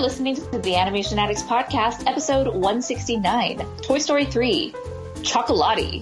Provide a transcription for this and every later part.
listening to the Animation Addicts Podcast, episode 169, Toy Story 3, Chocolatey.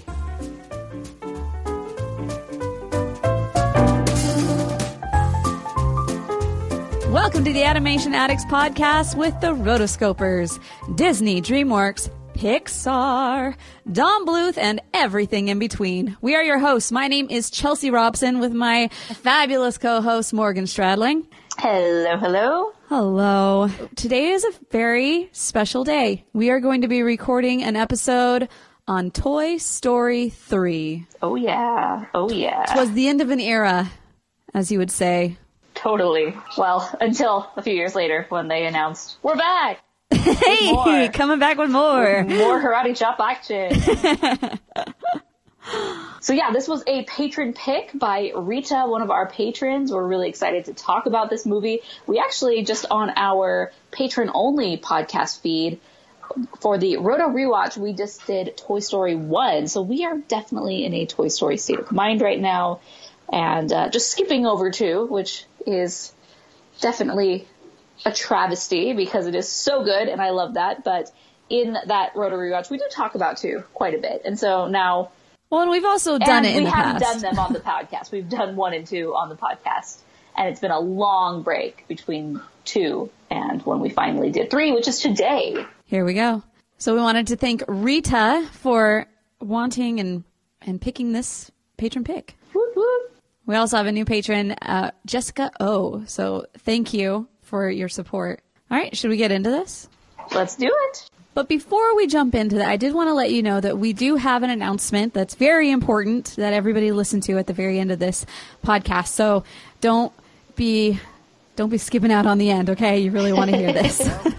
Welcome to the Animation Addicts Podcast with the Rotoscopers, Disney, DreamWorks, Pixar, Don Bluth, and everything in between. We are your hosts. My name is Chelsea Robson with my fabulous co-host, Morgan Stradling. Hello, hello. Hello. Today is a very special day. We are going to be recording an episode on Toy Story 3. Oh, yeah. Oh, yeah. It was the end of an era, as you would say. Totally. Well, until a few years later when they announced, we're back! Hey, coming back with more. More karate chop action. So yeah, this was a patron pick by Rita, one of our patrons. We're really excited to talk about this movie. We actually, just on our patron-only podcast feed, for the Roto Rewatch, we just did Toy Story 1. So we are definitely in a Toy Story state of mind right now. And just skipping over 2, which is definitely a travesty because it is so good and I love that. But in that Roto Rewatch, we do talk about 2 quite a bit. And so now... Well, and we've also done it in the past. We have done them on the podcast. We've done 1 and 2 on the podcast. And it's been a long break between 2 and when we finally did 3, which is today. Here we go. So we wanted to thank Rita for wanting and picking this patron pick. Whoop, whoop. We also have a new patron, Jessica O. So thank you for your support. All right, should we get into this? Let's do it. But before we jump into that, I did want to let you know that we do have an announcement that's very important that everybody listen to at the very end of this podcast. So don't be skipping out on the end, okay? You really want to hear this.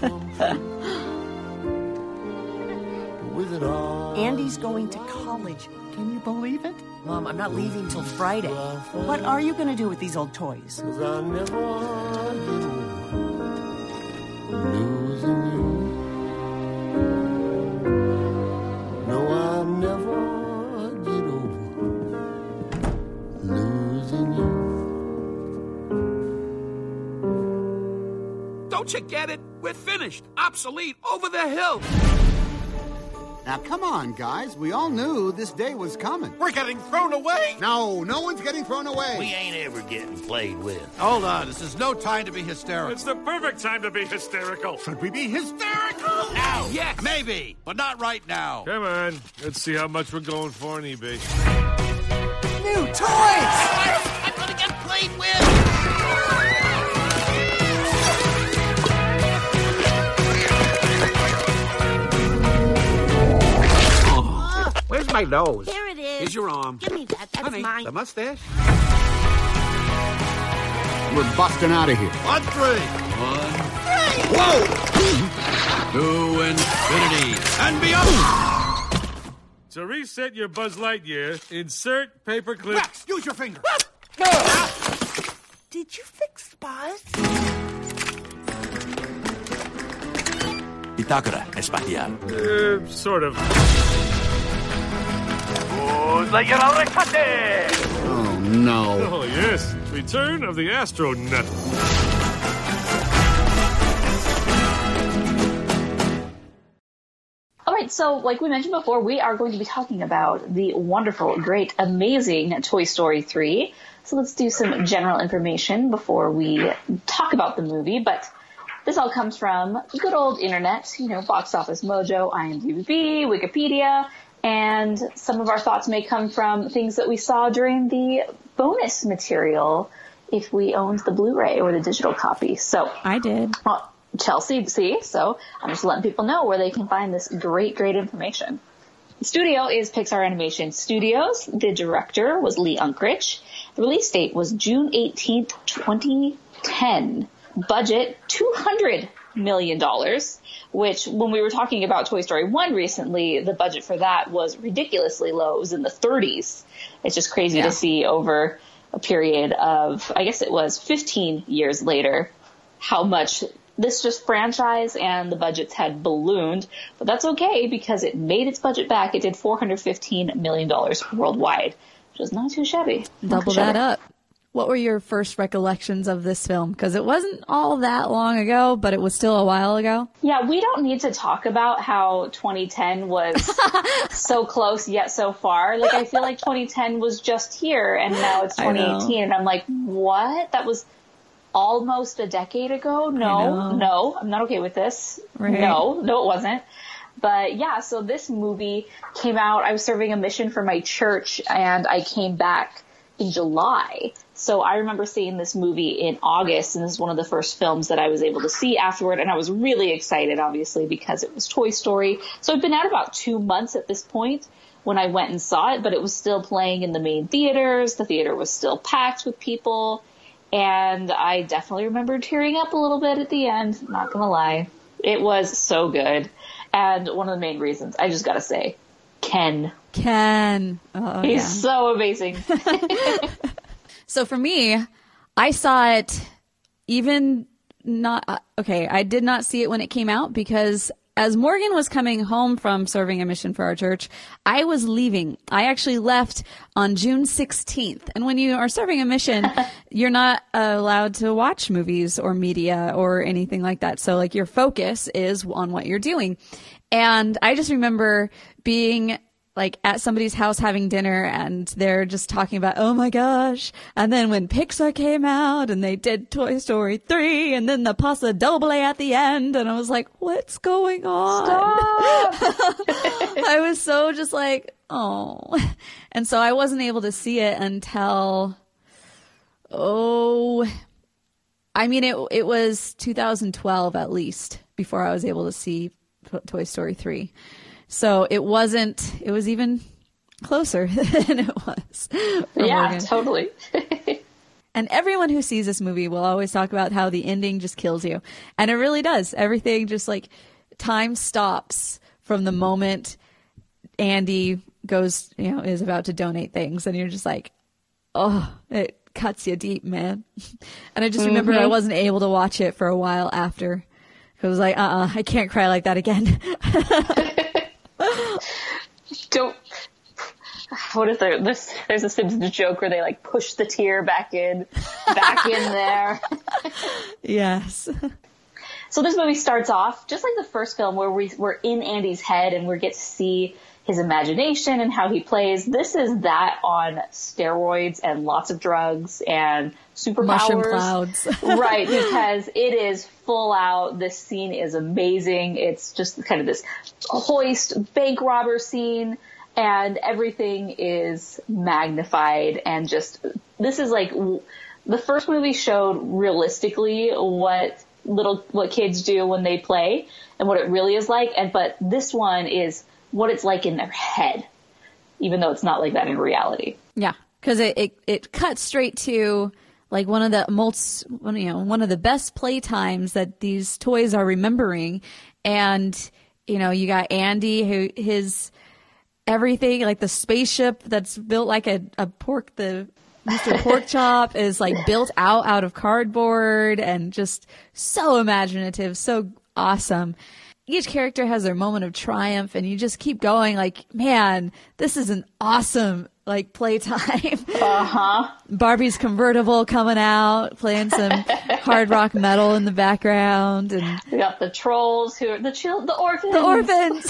Andy's going to college. Can you believe it? Mom, I'm not leaving till Friday. What are you going to do with these old toys? Don't you get it? We're finished. Obsolete. Over the hill. Now, come on, guys. We all knew this day was coming. We're getting thrown away. No one's getting thrown away. We ain't ever getting played with. Hold on. This is no time to be hysterical. It's the perfect time to be hysterical. Should we be hysterical? Now, yes. Maybe, but not right now. Come on. Let's see how much we're going for on eBay. New toys! I'm going to get played with. Where's my nose? Here it is. Here's your arm. Give me that. That's Honey, mine. the mustache. We're busting out of here. On 3. 1. Whoa! To infinity and beyond. To reset your Buzz Lightyear, insert paperclip. Rex, use your finger. Did you fix Buzz? Bitácora espacial. Sort of. Oh, no. Oh, yes. Return of the Astronaut. All right, so like we mentioned before, we are going to be talking about the wonderful, great, amazing Toy Story 3. So let's do some general information before we talk about the movie. But this all comes from good old internet, Box Office Mojo, IMDb, Wikipedia, and some of our thoughts may come from things that we saw during the bonus material if we owned the Blu-ray or the digital copy. So I did. Well, Chelsea, see? So I'm just letting people know where they can find this great information. The studio is Pixar Animation Studios. The director was Lee Unkrich. The release date was June 18th, 2010. Budget, $200 million, which when we were talking about Toy Story 1 recently, the budget for that was ridiculously low. It was in the 30s. It's just crazy to see over a period of, I guess it was 15 years later, how much this just franchise and the budgets had ballooned. But that's okay because it made its budget back. It did $415 million worldwide, which is not too shabby. Double that up. what were your first recollections of this film? Because it wasn't all that long ago, but it was still a while ago. Yeah, we don't need to talk about how 2010 was so close yet so far. Like, I feel like 2010 was just here, and now it's 2018, and I'm like, what? That was almost a decade ago? No, I'm not okay with this. Right. No, it wasn't. But yeah, so this movie came out. I was serving a mission for my church, and I came back in July. So I remember seeing this movie in August, and this is one of the first films that I was able to see afterward. And I was really excited, obviously, because it was Toy Story. So it'd been out about 2 months at this point when I went and saw it, but it was still playing in the main theaters. The theater was still packed with people. And I definitely remember tearing up a little bit at the end. Not gonna lie. It was so good. And one of the main reasons, I just gotta say, Ken. Oh, He's so amazing. So for me, I saw it I did not see it when it came out because as Morgan was coming home from serving a mission for our church, I was leaving. I actually left on June 16th. And when you are serving a mission, you're not allowed to watch movies or media or anything like that. So like your focus is on what you're doing. And I just remember being like at somebody's house having dinner and they're just talking about, oh my gosh. And then when Pixar came out and they did Toy Story 3 and then the Paso Doble at the end. And I was like, what's going on? I was so just like, oh. And so I wasn't able to see it until, it was 2012 at least before I was able to see Toy Story 3. So it was even closer than it was. Yeah, Morgan. Totally. And everyone who sees this movie will always talk about how the ending just kills you. And it really does. Everything just like time stops from the moment Andy goes, is about to donate things. And you're just like, oh, it cuts you deep, man. And I just remember I wasn't able to watch it for a while after. I was like, I can't cry like that again. What if there's a Simpsons joke where they like push the tear back in there? Yes. So this movie starts off just like the first film where we're in Andy's head and we get to see his imagination and how he plays. This is that on steroids and lots of drugs and superpowers. Mushroom clouds. Right, because it is full out. This scene is amazing. It's just kind of this hoist bank robber scene and everything is magnified and just, this is like, the first movie showed realistically what kids do when they play and what it really is like. But this one is what it's like in their head, even though it's not like that in reality. Yeah, because it cuts straight to like one of the best play times that these toys are remembering, and you got Andy who his everything like the spaceship that's built like a pork the Mr. Pork Chop is like built out of cardboard and just so imaginative, so awesome. Each character has their moment of triumph and you just keep going like, man, this is an awesome like playtime. Uh-huh. Barbie's convertible coming out, playing some hard rock metal in the background, and we got the trolls who are the orphans. The orphans.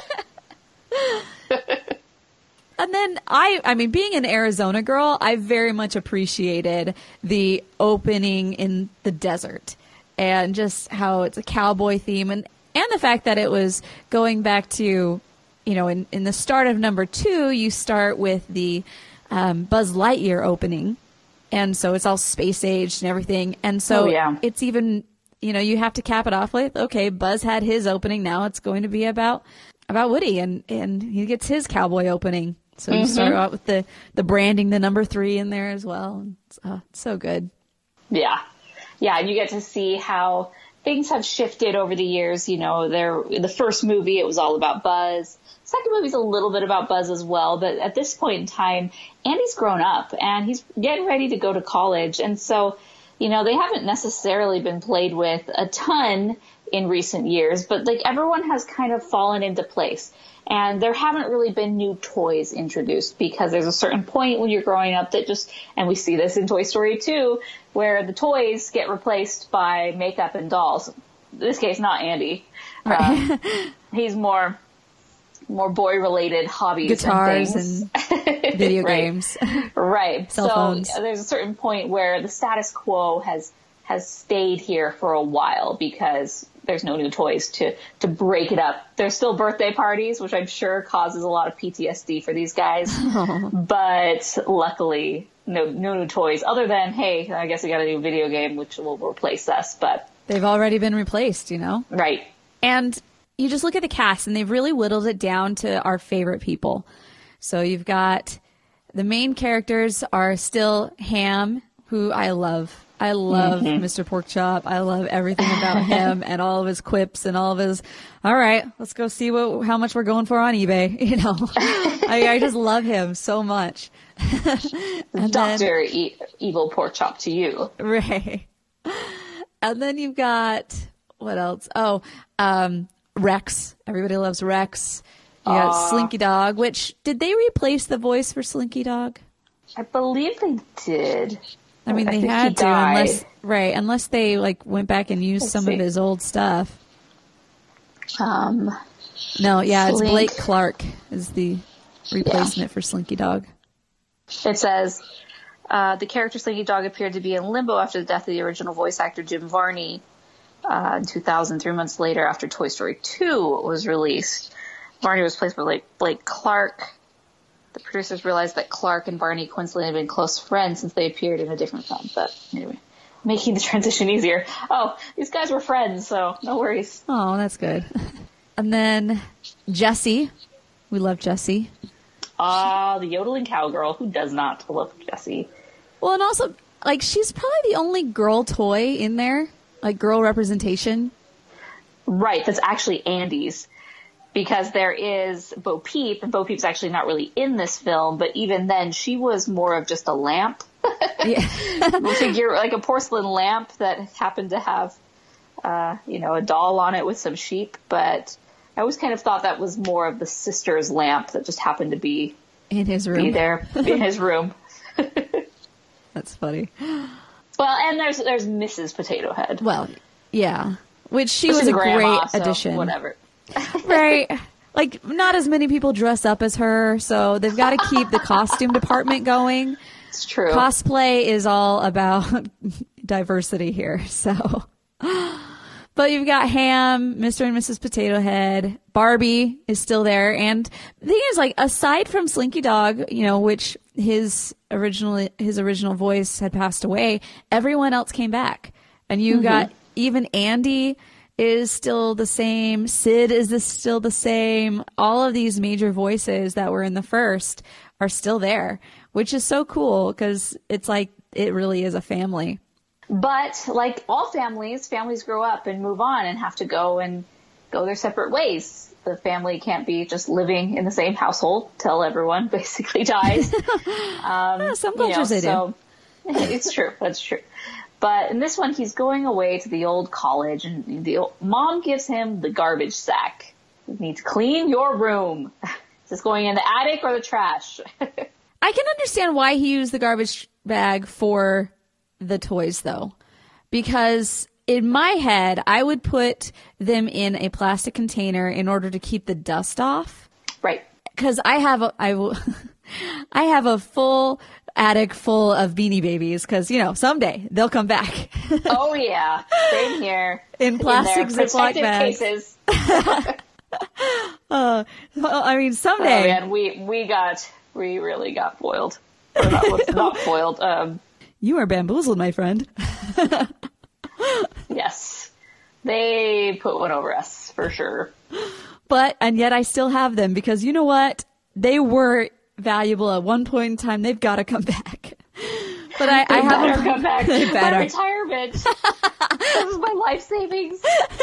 And then I mean, being an Arizona girl, I very much appreciated the opening in the desert and just how it's a cowboy theme and the fact that it was going back to, in the start of number 2, you start with the Buzz Lightyear opening. And so it's all space aged and everything. And so it's even, you have to cap it off with, okay, Buzz had his opening. Now it's going to be about Woody and he gets his cowboy opening. So you start out with the branding, the number 3 in there as well. It's so good. Yeah. Yeah. And you get to see how things have shifted over the years. The first movie, it was all about Buzz. Second movie's a little bit about Buzz as well. But at this point in time, Andy's grown up and he's getting ready to go to college. And so, they haven't necessarily been played with a ton in recent years, but like everyone has kind of fallen into place. And there haven't really been new toys introduced because there's a certain point when you're growing up that just, and we see this in Toy Story 2, where the toys get replaced by makeup and dolls. In this case, not Andy. He's more boy-related hobbies, guitars and video right. games, right? Cell phones. So there's a certain point where the status quo has stayed here for a while because there's no new toys to break it up. There's still birthday parties, which I'm sure causes a lot of PTSD for these guys. But luckily, no new toys other than, hey, I guess we got a new video game, which will replace us. But they've already been replaced, you know? Right. And you just look at the cast, and they've really whittled it down to our favorite people. So you've got the main characters are still Ham, who I love. I love Mr. Porkchop. I love everything about him and all of his quips and all of his, all right, let's go see how much we're going for on eBay. You know, I just love him so much. Dr. Evil Porkchop to you. Right. And then you've got, what else? Oh, Rex. Everybody loves Rex. You got Slinky Dog, which, did they replace the voice for Slinky Dog? I believe they did. I mean, they had to, unless they like went back and used some of his old stuff. No, yeah, it's Blake Clark is the replacement for Slinky Dog. It says the character Slinky Dog appeared to be in limbo after the death of the original voice actor Jim Varney in 2000, 3 months later after Toy Story 2 was released. Varney was replaced by Blake Clark. The producers realized that Clark and Barney coincidentally had been close friends since they appeared in a different film. But anyway, making the transition easier. Oh, these guys were friends, so no worries. Oh, that's good. And then Jessie. We love Jessie. The yodeling cowgirl. Who does not love Jessie? Well, and also, like, she's probably the only girl toy in there, like girl representation. Right, that's actually Andy's. Because there is Bo Peep, and Bo Peep's actually not really in this film, but even then, she was more of just a lamp. Yeah. A figure, like a porcelain lamp that happened to have, a doll on it with some sheep. But I always kind of thought that was more of the sister's lamp that just happened to be in his room. Be there in his room. That's funny. Well, and there's Mrs. Potato Head. Well, yeah, which was a grandma, great addition. So whatever. Right. Like, not as many people dress up as her, so they've got to keep the costume department going. It's true. Cosplay is all about diversity here, so. But you've got Ham, Mr. and Mrs. Potato Head, Barbie is still there, and the thing is, like, aside from Slinky Dog, which his original voice had passed away, everyone else came back. And you got even Andy is still the same. Sid is still the same. All of these major voices that were in the first are still there, which is so cool because it's like it really is a family. But like all families grow up and move on and have to go their separate ways. The family can't be just living in the same household till everyone basically dies. Some cultures they do. It's true. That's true. But in this one, he's going away to the old college, and mom gives him the garbage sack. You need to clean your room. Is this going in the attic or the trash? I can understand why he used the garbage bag for the toys, though. Because in my head, I would put them in a plastic container in order to keep the dust off. Right. Because I have a full attic full of Beanie Babies because, someday they'll come back. Oh, yeah. Same here. In plastic Ziploc bags. Cases. I mean, someday. Oh, man, we really got foiled. Or not foiled. You are bamboozled, my friend. Yes. They put one over us, for sure. And yet I still have them because you know what? They were valuable at one point in time. They've got to come back. But I have them come back. They better. My retirement. This is my life savings.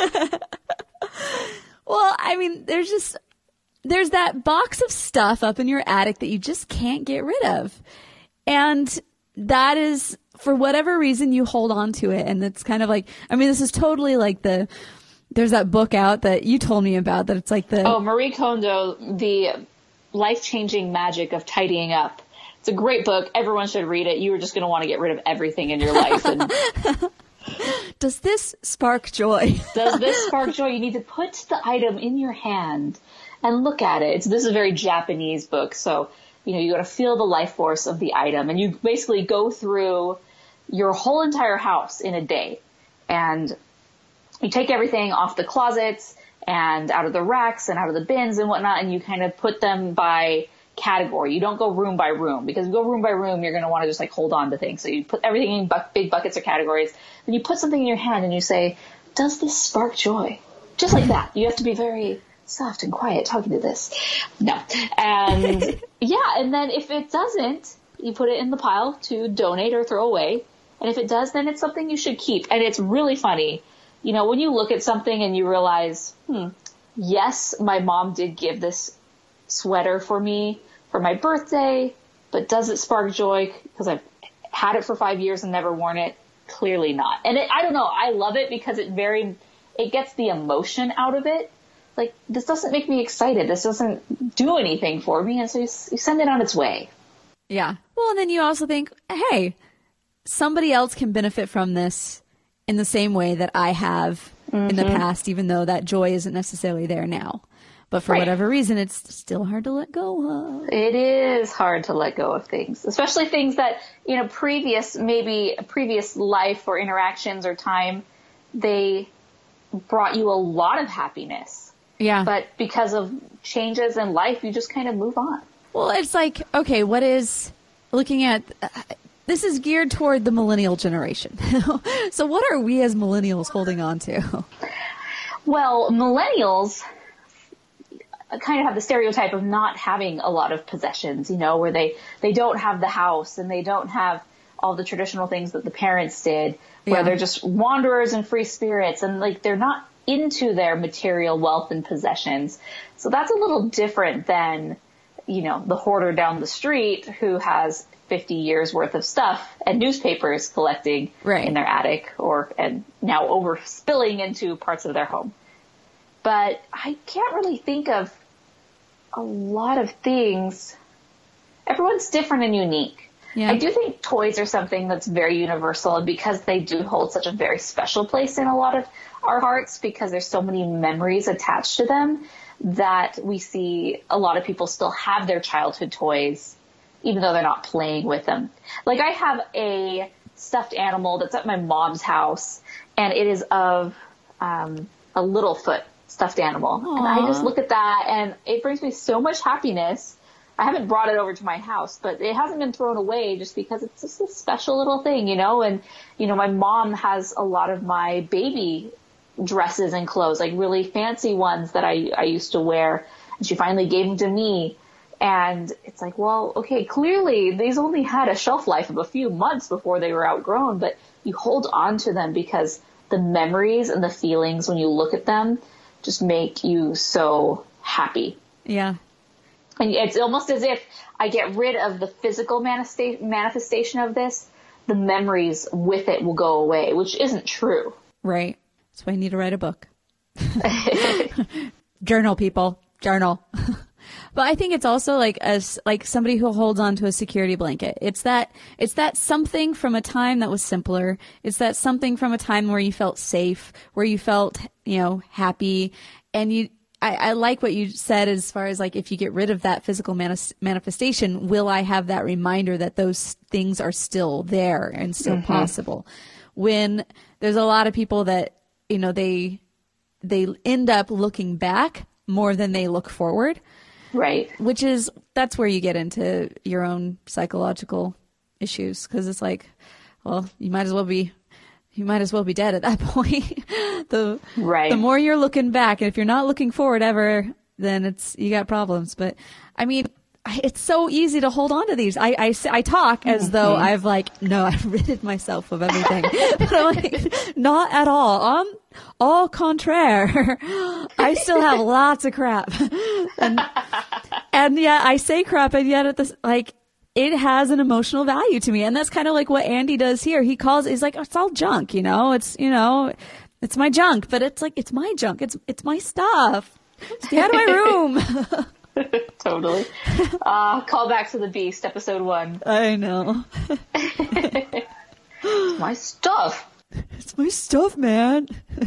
Well, I mean, there's that box of stuff up in your attic that you just can't get rid of. And that is, for whatever reason, you hold on to it. And it's kind of like, I mean, this is totally like the There's that book out that you told me about that it's like Marie Kondo, The Life-Changing Magic of Tidying Up. It's a great book. Everyone should read it. You are just going to want to get rid of everything in your life. And does this spark joy? Does this spark joy? You need to put the item in your hand and look at it. This is a very Japanese book. So, you got to feel the life force of the item. And you basically go through your whole entire house in a day. And you take everything off the closets and out of the racks and out of the bins and whatnot, and you kind of put them by category. You don't go room by room, because if you go room by room, you're going to want to just like hold on to things. So you put everything in big buckets or categories. Then you put something in your hand and you say, does this spark joy? Just like that. You have to be very soft and quiet talking to this. No. And and then if it doesn't, you put it in the pile to donate or throw away. And if it does, then it's something you should keep. And it's really funny. When you look at something and you realize, yes, my mom did give this sweater for me for my birthday, but does it spark joy because I've had it for 5 years and never worn it? Clearly not. And I don't know. I love it because it gets the emotion out of it. Like, this doesn't make me excited. This doesn't do anything for me. And so you send it on its way. Yeah. Well, and then you also think, hey, somebody else can benefit from this in the same way that I have in the past, even though that joy isn't necessarily there now. But for whatever reason, it's still hard to let go of. It is hard to let go of things, especially things that, previous life or interactions or time, they brought you a lot of happiness. Yeah. But because of changes in life, you just kind of move on. Well, it's like, okay, what is looking at... This is geared toward the millennial generation. So what are we as millennials holding on to? Well, millennials kind of have the stereotype of not having a lot of possessions, where they don't have the house and they don't have all the traditional things that the parents did, where they're just wanderers and free spirits, and like they're not into their material wealth and possessions. So that's a little different than, the hoarder down the street who has 50 years worth of stuff and newspapers collecting in their attic and now overspilling into parts of their home. But I can't really think of a lot of things. Everyone's different and unique. Yeah. I do think toys are something that's very universal, and because they do hold such a very special place in a lot of our hearts, because there's so many memories attached to them, that we see a lot of people still have their childhood toys, even though they're not playing with them. Like, I have a stuffed animal that's at my mom's house, and it is of a Littlefoot stuffed animal. Aww. And I just look at that, and it brings me so much happiness. I haven't brought it over to my house, but it hasn't been thrown away just because it's just a special little thing, And, my mom has a lot of my baby dresses and clothes, like really fancy ones that I used to wear. And she finally gave them to me. And it's like, well, okay, clearly these only had a shelf life of a few months before they were outgrown, but you hold on to them because the memories and the feelings when you look at them just make you so happy. Yeah. And it's almost as if I get rid of the physical manifestation of this, the memories with it will go away, which isn't true. Right. That's why I need to write a book. Journal, people. Journal. But I think it's also like somebody who holds on to a security blanket. It's that something from a time that was simpler. It's that something from a time where you felt safe, where you felt, happy. And I like what you said as far as like, if you get rid of that physical manifestation, will I have that reminder that those things are still there and still possible? When there's a lot of people that, they end up looking back more than they look forward. Right. That's where you get into your own psychological issues, because it's like, well, you might as well be dead at that point. The more you're looking back, and if you're not looking forward ever, then you got problems. But I mean, it's so easy to hold on to these. I talk as though I've ridded myself of everything. But I'm like, not at all. Au contraire. I still have lots of crap. And yet I say crap, and yet it has an emotional value to me. And that's kind of like what Andy does here. He's like, it's all junk, it's, It's my junk, but it's like, it's my junk. It's my stuff. Stay out of my room. Totally. Call back to the Beast, episode 1. I know. It's my stuff. It's my stuff, man.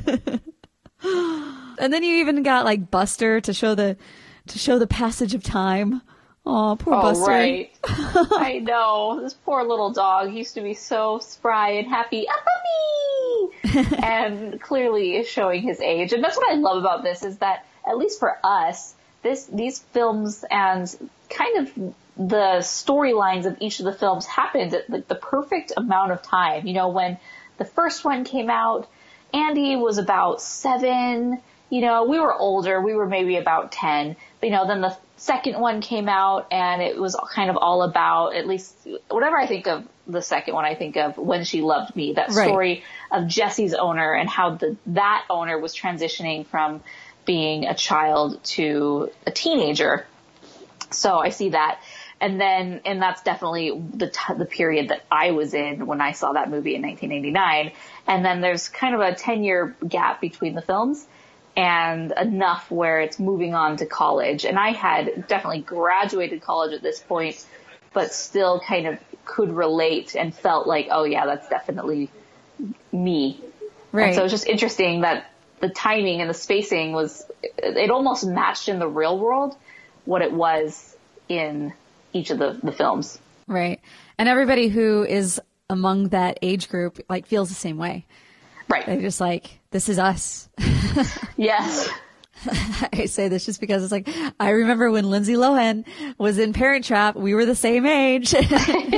And then you even got like Buster to show the passage of time. Oh, poor Buster. Right. I know. This poor little dog. He used to be so spry and happy. A puppy! And clearly is showing his age. And that's what I love about this, is that, at least for us, these films and kind of the storylines of each of the films happened at the perfect amount of time. You know, when the first one came out, Andy was about 7. You know, we were older. We were maybe about 10. But, you know, then the second one came out, and it was kind of all about, at least whatever I think of the second one, I think of When She Loved Me, that story of Jesse's owner and how that owner was transitioning from being a child to a teenager. So I see that. And that's definitely the period that I was in when I saw that movie in 1989. And then there's kind of a 10-year gap between the films, and enough where it's moving on to college. And I had definitely graduated college at this point, but still kind of could relate and felt like, oh yeah, that's definitely me. Right. And so it's just interesting that the timing and the spacing it almost matched in the real world what it was in each of the films. Right. And everybody who is among that age group like feels the same way. Right. They're just like, this is us. Yes. I say this just because it's like, I remember when Lindsay Lohan was in Parent Trap, we were the same age. And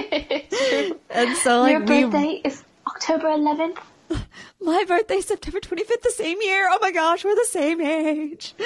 so like, your birthday is October 11th. My birthday's September 25th, the same year. Oh my gosh, we're the same age.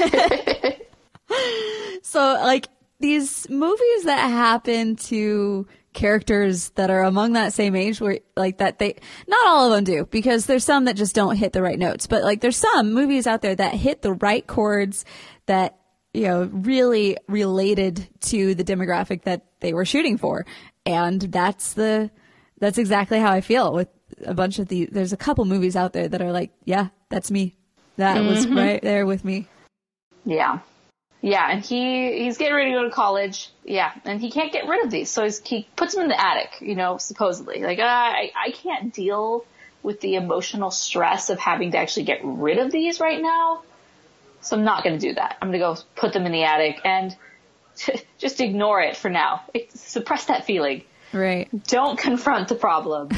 So like, these movies that happen to characters that are among that same age, where like that not all of them do, because there's some that just don't hit the right notes, but like there's some movies out there that hit the right chords that, you know, really related to the demographic that they were shooting for. And that's exactly how I feel with a bunch of there's a couple movies out there that are like, yeah, that's me. That was right there with me. Yeah. Yeah, and he's getting ready to go to college. Yeah, and he can't get rid of these, so he puts them in the attic, you know, supposedly. Like, I can't deal with the emotional stress of having to actually get rid of these right now, so I'm not going to do that. I'm going to go put them in the attic and just ignore it for now. Suppress that feeling. Right. Don't confront the problem.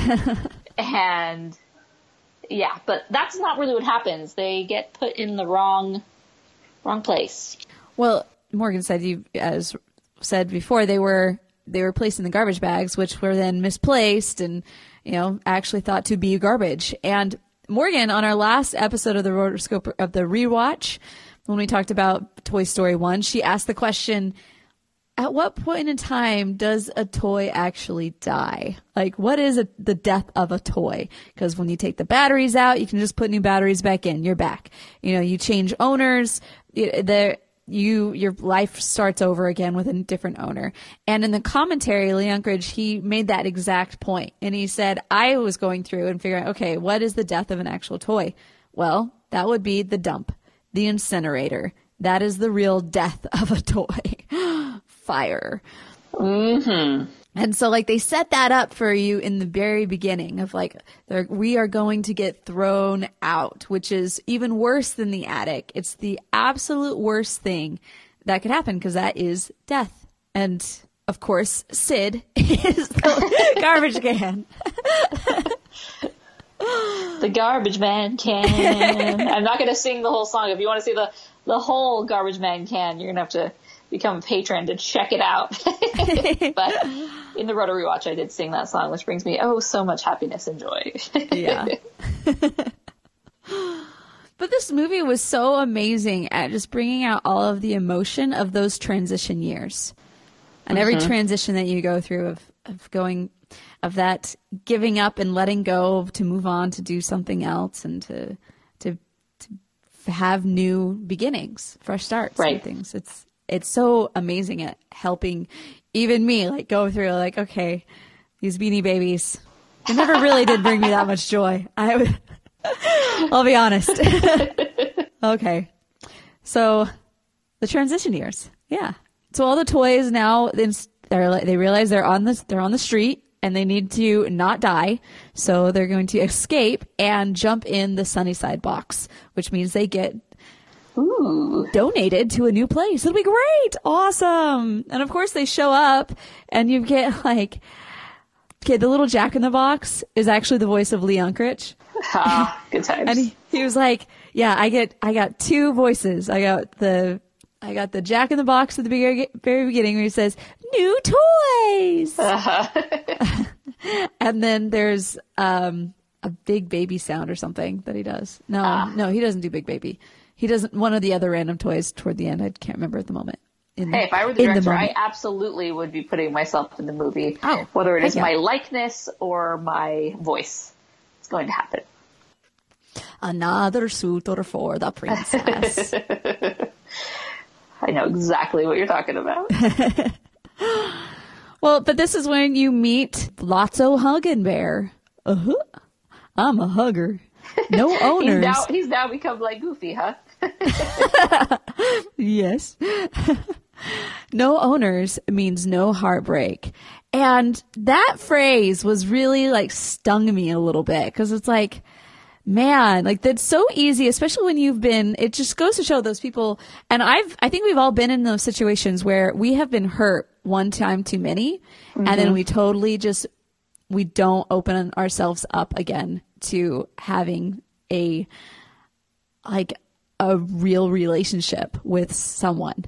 And, yeah, but that's not really what happens. They get put in the wrong place. Well, Morgan said, as said before, they were placed in the garbage bags, which were then misplaced and, you know, actually thought to be garbage. And Morgan, on our last episode of the Rotoscope of the rewatch, when we talked about Toy Story 1, she asked the question, at what point in time does a toy actually die? Like, what is the death of a toy? Because when you take the batteries out, you can just put new batteries back in. You're back. You know, you change owners. Your life starts over again with a different owner. And in the commentary, Lee Unkrich, he made that exact point. And he said, I was going through and figuring, okay, what is the death of an actual toy? Well, that would be the dump, the incinerator. That is the real death of a toy. Fire. Mm-hmm. And so like they set that up for you in the very beginning of like, we are going to get thrown out, which is even worse than the attic. It's the absolute worst thing that could happen, because that is death. And of course, Sid is the garbage can. The garbage man can. I'm not going to sing the whole song. If you want to see the whole garbage man can, you're going to have to become a patron to check it out. But in the Roto Rewatch, I did sing that song, which brings me so much happiness and joy. Yeah. But this movie was so amazing at just bringing out all of the emotion of those transition years. And every transition that you go through of that giving up and letting go to move on to do something else and to have new beginnings, fresh starts, right. And things. It's so amazing at helping even me like go through like, okay, these Beanie Babies, they never really did bring me that much joy. I'll be honest. Okay. So the transition years. Yeah. So all the toys now, they realize they're on the street and they need to not die. So they're going to escape and jump in the Sunnyside box, which means they get donated to a new place. It'll be great. Awesome. And of course they show up and you get like, okay, the little Jack in the Box is actually the voice of Lee Unkrich. Good times. And he was like, yeah, I got two voices. I got the Jack in the Box at the very beginning where he says, new toys. And then there's a big baby sound or something that he does. No, he doesn't do big baby. He doesn't, one of the other random toys toward the end. I can't remember at the moment. Hey, if I were the director, I absolutely would be putting myself in the movie. Whether it is my likeness or my voice. It's going to happen. Another suitor for the princess. I know exactly what you're talking about. Well, but this is when you meet Lotso Huggenbear. I'm a hugger. No owners. He's now become like Goofy, huh? Yes. No owners means no heartbreak. And that phrase was really like stung me a little bit because it's like, man, like that's so easy, especially when it just goes to show those people. And I think we've all been in those situations where we have been hurt one time too many. Mm-hmm. And then we totally we don't open ourselves up again to having a real relationship with someone,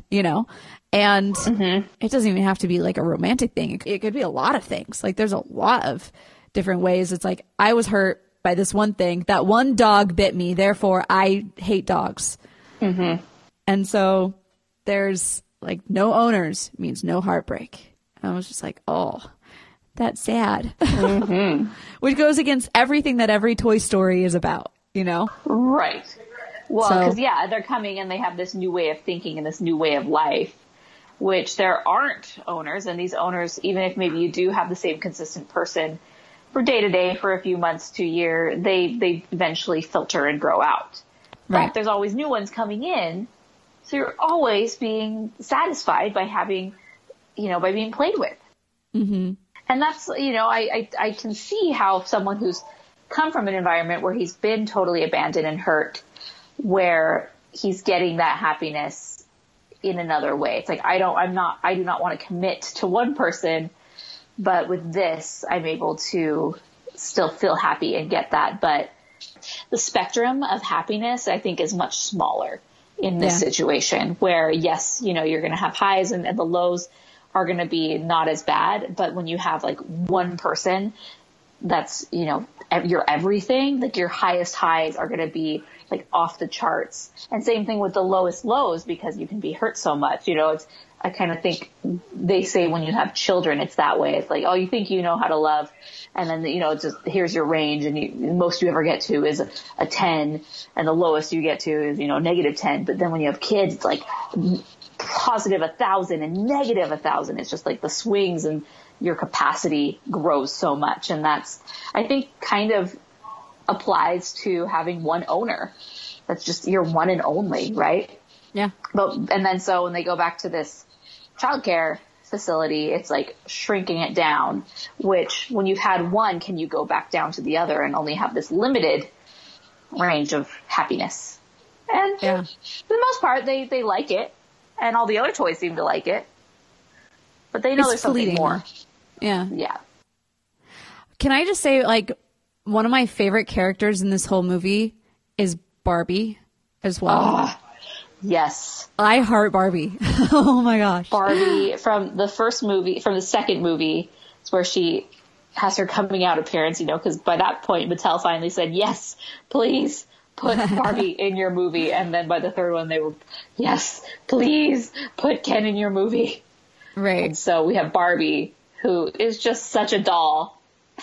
and it doesn't even have to be like a romantic thing. It could be a lot of things. Like there's a lot of different ways. It's like, I was hurt by this one thing. That one dog bit me. Therefore I hate dogs. Mm-hmm. And so there's like no owners means no heartbreak. And I was just like, oh, that's sad. Mm-hmm. Which goes against everything that every Toy Story is about, Right. Well, because, they're coming and they have this new way of thinking and this new way of life, which there aren't owners. And these owners, even if maybe you do have the same consistent person for day to day for a few months to a year, they eventually filter and grow out. Right. But there's always new ones coming in. So you're always being satisfied by having, by being played with. Mm-hmm. And that's, I can see how someone who's come from an environment where he's been totally abandoned and hurt, where he's getting that happiness in another way. It's like, I do not want to commit to one person, but with this, I'm able to still feel happy and get that. But the spectrum of happiness, I think, is much smaller in this situation where, yes, you're going to have highs and the lows are going to be not as bad. But when you have like one person that's, your everything, like your highest highs are going to be like off the charts. And same thing with the lowest lows, because you can be hurt so much. I kind of think they say when you have children, it's that way. It's like, oh, you think you know how to love. And then, just here's your range. And most you ever get to is a 10. And the lowest you get to is, -10. But then when you have kids, it's like positive 1,000 and negative 1,000. It's just like the swings and your capacity grows so much. And that's, I think, kind of applies to having one owner. That's just your one and only, right? Yeah. And then so when they go back to this childcare facility, it's like shrinking it down, which when you've had one, can you go back down to the other and only have this limited range of happiness? And for the most part, they like it. And all the other toys seem to like it. But they know there's something more. Yeah. Yeah. Can I just say, like, one of my favorite characters in this whole movie is Barbie as well. Oh, yes. I heart Barbie. Oh my gosh. Barbie from the second movie, it's where she has her coming out appearance, because by that point Mattel finally said, yes, please put Barbie in your movie. And then by the third one they were, yes, please put Ken in your movie. Right. And so we have Barbie, who is just such a doll.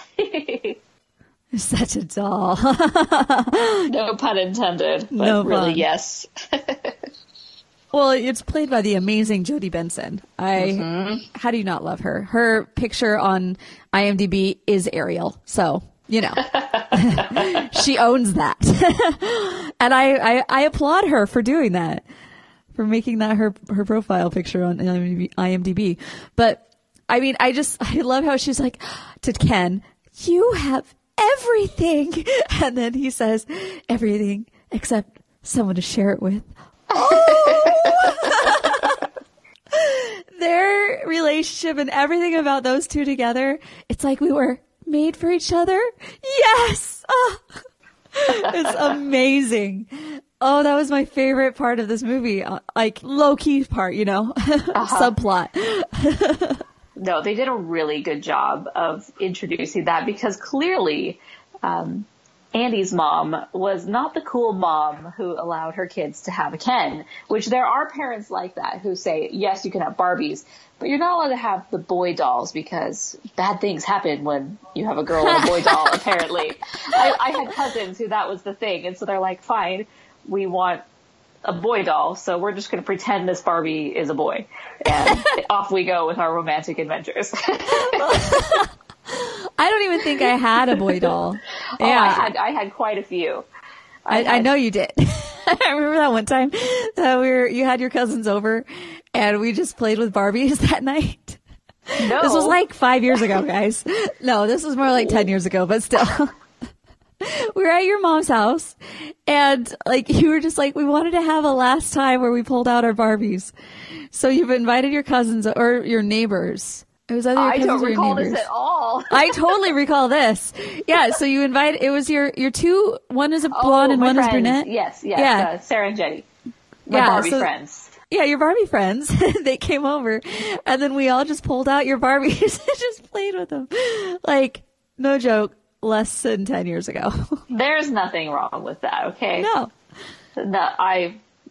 Such a doll. No pun intended, but no really, pun. yes. Well, it's played by the amazing Jodie Benson. How do you not love her? Her picture on IMDb is Ariel, so, She owns that. And I applaud her for doing that, for making that her profile picture on IMDb. But I mean, I love how she's like to Ken, you have everything. And then he says, everything except someone to share it with. Oh! Their relationship and everything about those two together, it's like we were made for each other. Yes! Oh. It's amazing. Oh, that was my favorite part of this movie. Like, low-key part, you know? Subplot. No, they did a really good job of introducing that because clearly Andy's mom was not the cool mom who allowed her kids to have a Ken, which there are parents like that who say, yes, you can have Barbies, but you're not allowed to have the boy dolls because bad things happen when you have a girl and a boy doll, apparently. I had cousins who that was the thing, and so they're like, fine, we want a boy doll, so we're just going to pretend this Barbie is a boy. And off we go with our romantic adventures. I don't even think I had a boy doll. Oh, Yeah, I had quite a few. I know you did. I remember that one time that you had your cousins over and we just played with Barbies that night. No. This was like 5 years ago, guys. No, this was more like 10 years ago, but still. We were at your mom's house and like you were just like, we wanted to have a last time where we pulled out our Barbies. So you've invited your cousins or your neighbors. It was either your cousins don't or your recall neighbors. this at all. I totally recall this. Yeah, so you invited, it was your two, one is a blonde and my one friends. is brunette. Yes, Yeah. Sarah and Jenny. My Barbie friends. Yeah, your Barbie friends. They came over and then we all just pulled out your Barbies and just played with them. Like, no joke, less than 10 years ago. There's nothing wrong with that, okay? No. I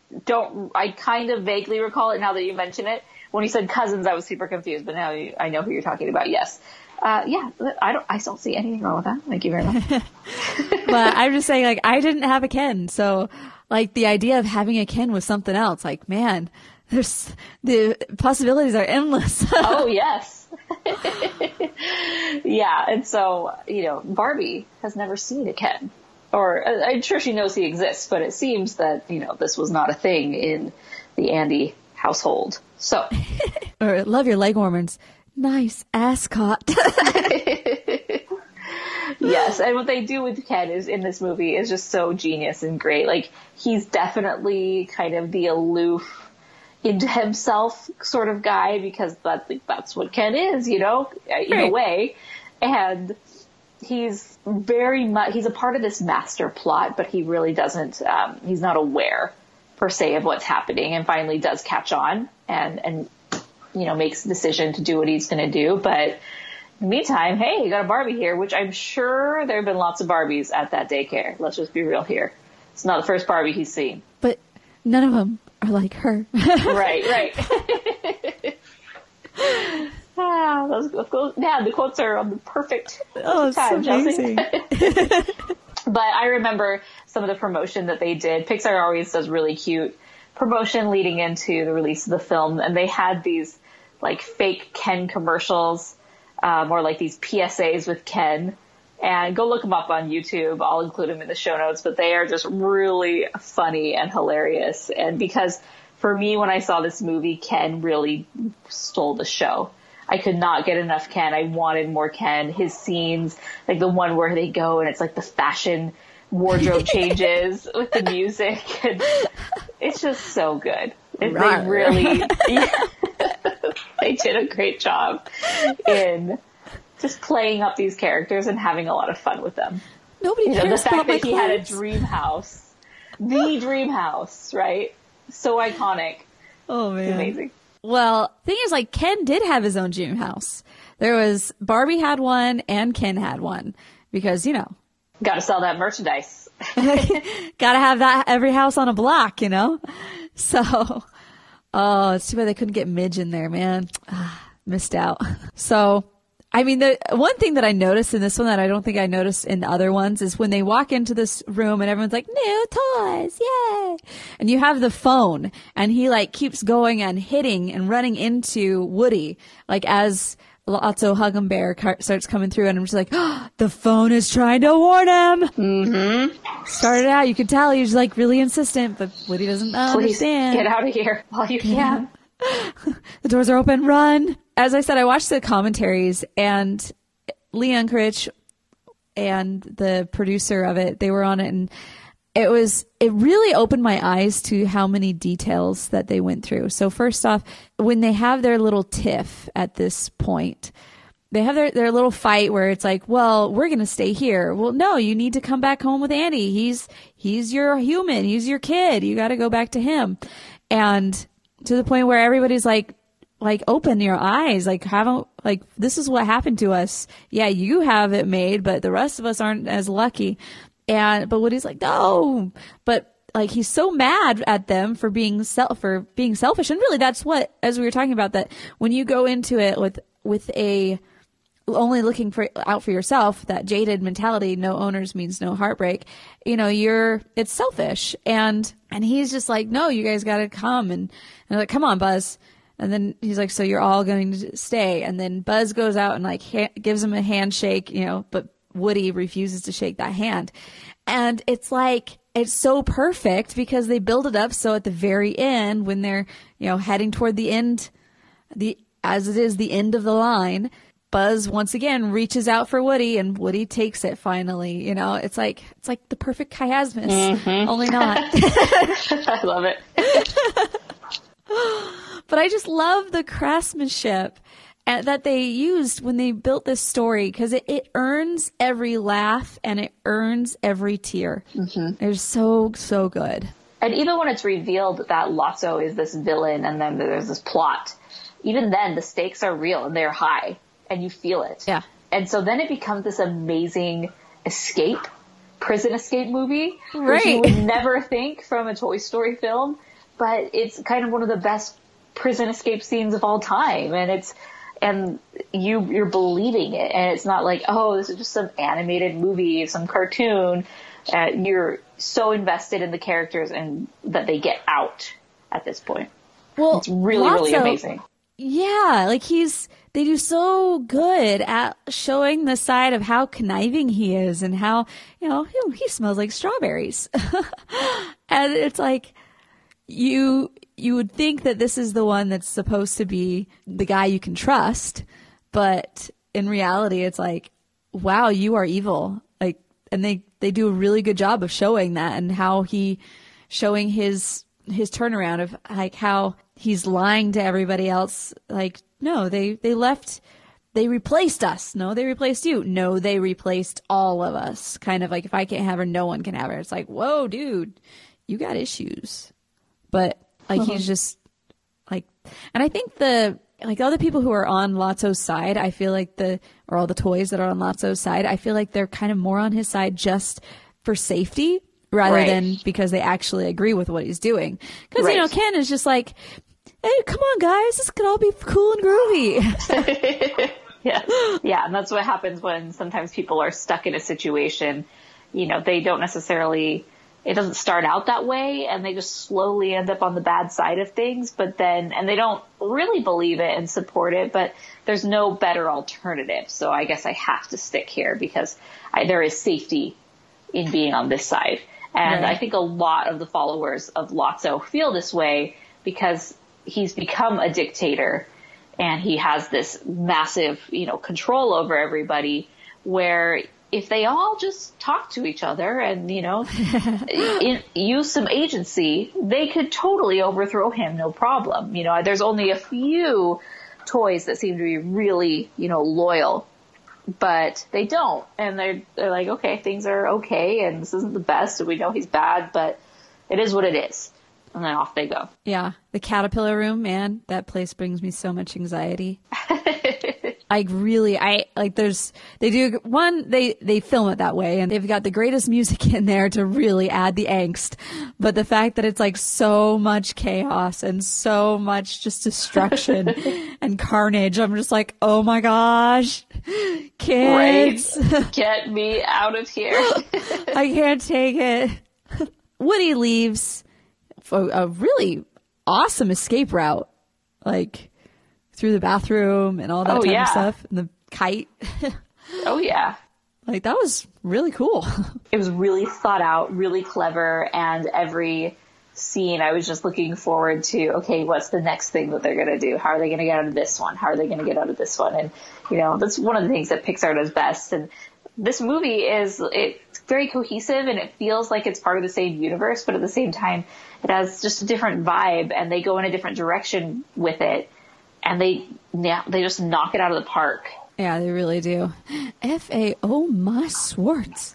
kind of vaguely recall it now that you mention it. When you said cousins, I was super confused, but now I know who you're talking about. Yes. Yeah, I don't see anything wrong with that. Thank you very much. But I'm just saying, like, I didn't have a Ken. So, like, the idea of having a Ken was something else. Like, man, the possibilities are endless. Oh, yes. Yeah. And so, Barbie has never seen a Ken. Or I'm sure she knows he exists, but it seems that, this was not a thing in the Andy household. So. Or love your leg warmers. Nice ascot. Yes, and what they do with Ken in this movie is just so genius and great. Like, he's definitely kind of the aloof, into himself sort of guy because that's what Ken is, in a way. And he's he's a part of this master plot, but he really doesn't, he's not aware per se of what's happening, and finally does catch on and makes the decision to do what he's going to do. But in the meantime, hey, you got a Barbie here, which I'm sure there have been lots of Barbies at that daycare. Let's just be real here. It's not the first Barbie he's seen. But none of them are like her. Right. The quotes are on the perfect time, so amazing. But I remember some of the promotion that they did. Pixar always does really cute promotion leading into the release of the film, and they had these like fake Ken commercials, or like these PSAs with Ken. And go look them up on YouTube. I'll include them in the show notes, but they are just really funny and hilarious. And because for me, when I saw this movie, Ken really stole the show. I could not get enough Ken. I wanted more Ken. His scenes, like the one where they go and it's like the fashion wardrobe changes with the music. And it's just so good. They really, they did a great job in just playing up these characters and having a lot of fun with them. Nobody cares the fact about that my he had a clothes. dream house, the dream house, right? So iconic. Oh man, it's amazing. Well, thing is, like, Ken did have his own dream house. There was Barbie had one and Ken had one because got to sell that merchandise. gotta have that every house on a block, So, it's too bad they couldn't get Midge in there, man. Missed out. So, I mean, the one thing that I noticed in this one that I don't think I noticed in the other ones is when they walk into this room and everyone's like, new toys, yay! And you have the phone and he like keeps going and hitting and running into Woody, like as Lotso Huggum Bear starts coming through, and I'm just like, oh, the phone is trying to warn him. Mm-hmm. Started out, you could tell he was like really insistent, but Woody doesn't understand. Get out of here while you can. The doors are open, run. As I said, I watched the commentaries, and Lee Unkrich and the producer of it, they were on it, and it really opened my eyes to how many details that they went through. So first off, when they have their little tiff at this point, they have their little fight where it's like, well, we're going to stay here. Well, no, you need to come back home with Andy. He's your human. He's your kid. You got to go back to him. And to the point where everybody's like, open your eyes. This is what happened to us. Yeah, you have it made, but the rest of us aren't as lucky. But Woody's like, no, but like, he's so mad at them for being selfish. And really that's what, as we were talking about, that when you go into it with a only looking out for yourself, that jaded mentality, no owners means no heartbreak, it's selfish. And he's just like, no, you guys got to come. And they're like, come on, Buzz. And then he's like, so you're all going to stay. And then Buzz goes out and like gives him a handshake, but Woody refuses to shake that hand. And it's like, it's so perfect because they build it up. So at the very end, when they're, heading toward the end, as it is the end of the line, Buzz once again reaches out for Woody, and Woody takes it finally. It's like the perfect chiasmus, only not. I love it. But I just love the craftsmanship that they used when they built this story, because it earns every laugh and it earns every tear. Mm-hmm. It's so, so good. And even when it's revealed that Lotso is this villain and then there's this plot, even then the stakes are real and they're high and you feel it. Yeah. And so then it becomes this amazing prison escape movie, right, which you would never think from a Toy Story film, but it's kind of one of the best prison escape scenes of all time. And you're believing it, and it's not like, oh, this is just some animated movie, some cartoon. You're so invested in the characters and that they get out at this point. Well, it's really, really amazing. Yeah, like they do so good at showing the side of how conniving he is and how, he smells like strawberries. And it's like, you would think that this is the one that's supposed to be the guy you can trust, but in reality, it's like, wow, you are evil. Like, and they do a really good job of showing that, and showing his turnaround of like how he's lying to everybody else. Like, no, they replaced us. No, they replaced you. No, they replaced all of us. Kind of like, if I can't have her, no one can have her. It's like, whoa, dude, you got issues. But like, he's just like, and I think the other people who are on Lotso's side, I feel like or all the toys that are on Lotso's side, I feel like they're kind of more on his side just for safety rather than because they actually agree with what he's doing. Because, Ken is just like, hey, come on, guys, this could all be cool and groovy. Yeah, and that's what happens when sometimes people are stuck in a situation. They don't necessarily, it doesn't start out that way, and they just slowly end up on the bad side of things, and they don't really believe it and support it, but there's no better alternative. So I guess I have to stick here because there is safety in being on this side. And I think a lot of the followers of Lotso feel this way because he's become a dictator and he has this massive, control over everybody, where if they all just talk to each other and, use some agency, they could totally overthrow him, no problem. There's only a few toys that seem to be really, loyal, but they don't. And they're like, okay, things are okay, and this isn't the best, and we know he's bad, but it is what it is. And then off they go. Yeah. The Caterpillar Room, man, that place brings me so much anxiety. They film it that way, and they've got the greatest music in there to really add the angst. But the fact that it's like so much chaos and so much just destruction and carnage, I'm just like, oh my gosh, kids. Right. Get me out of here. I can't take it. Woody leaves for a really awesome escape route. Like, through the bathroom and all that type of stuff. And the kite. Oh, yeah. Like, that was really cool. It was really thought out, really clever, and every scene I was just looking forward to, okay, what's the next thing that they're going to do? How are they going to get out of this one? How are they going to get out of this one? And, you know, that's one of the things that Pixar does best. And this movie it's very cohesive, and it feels like it's part of the same universe, but at the same time, it has just a different vibe, and they go in a different direction with it, and they just knock it out of the park. Yeah, they really do. F.A.O. my Schwartz.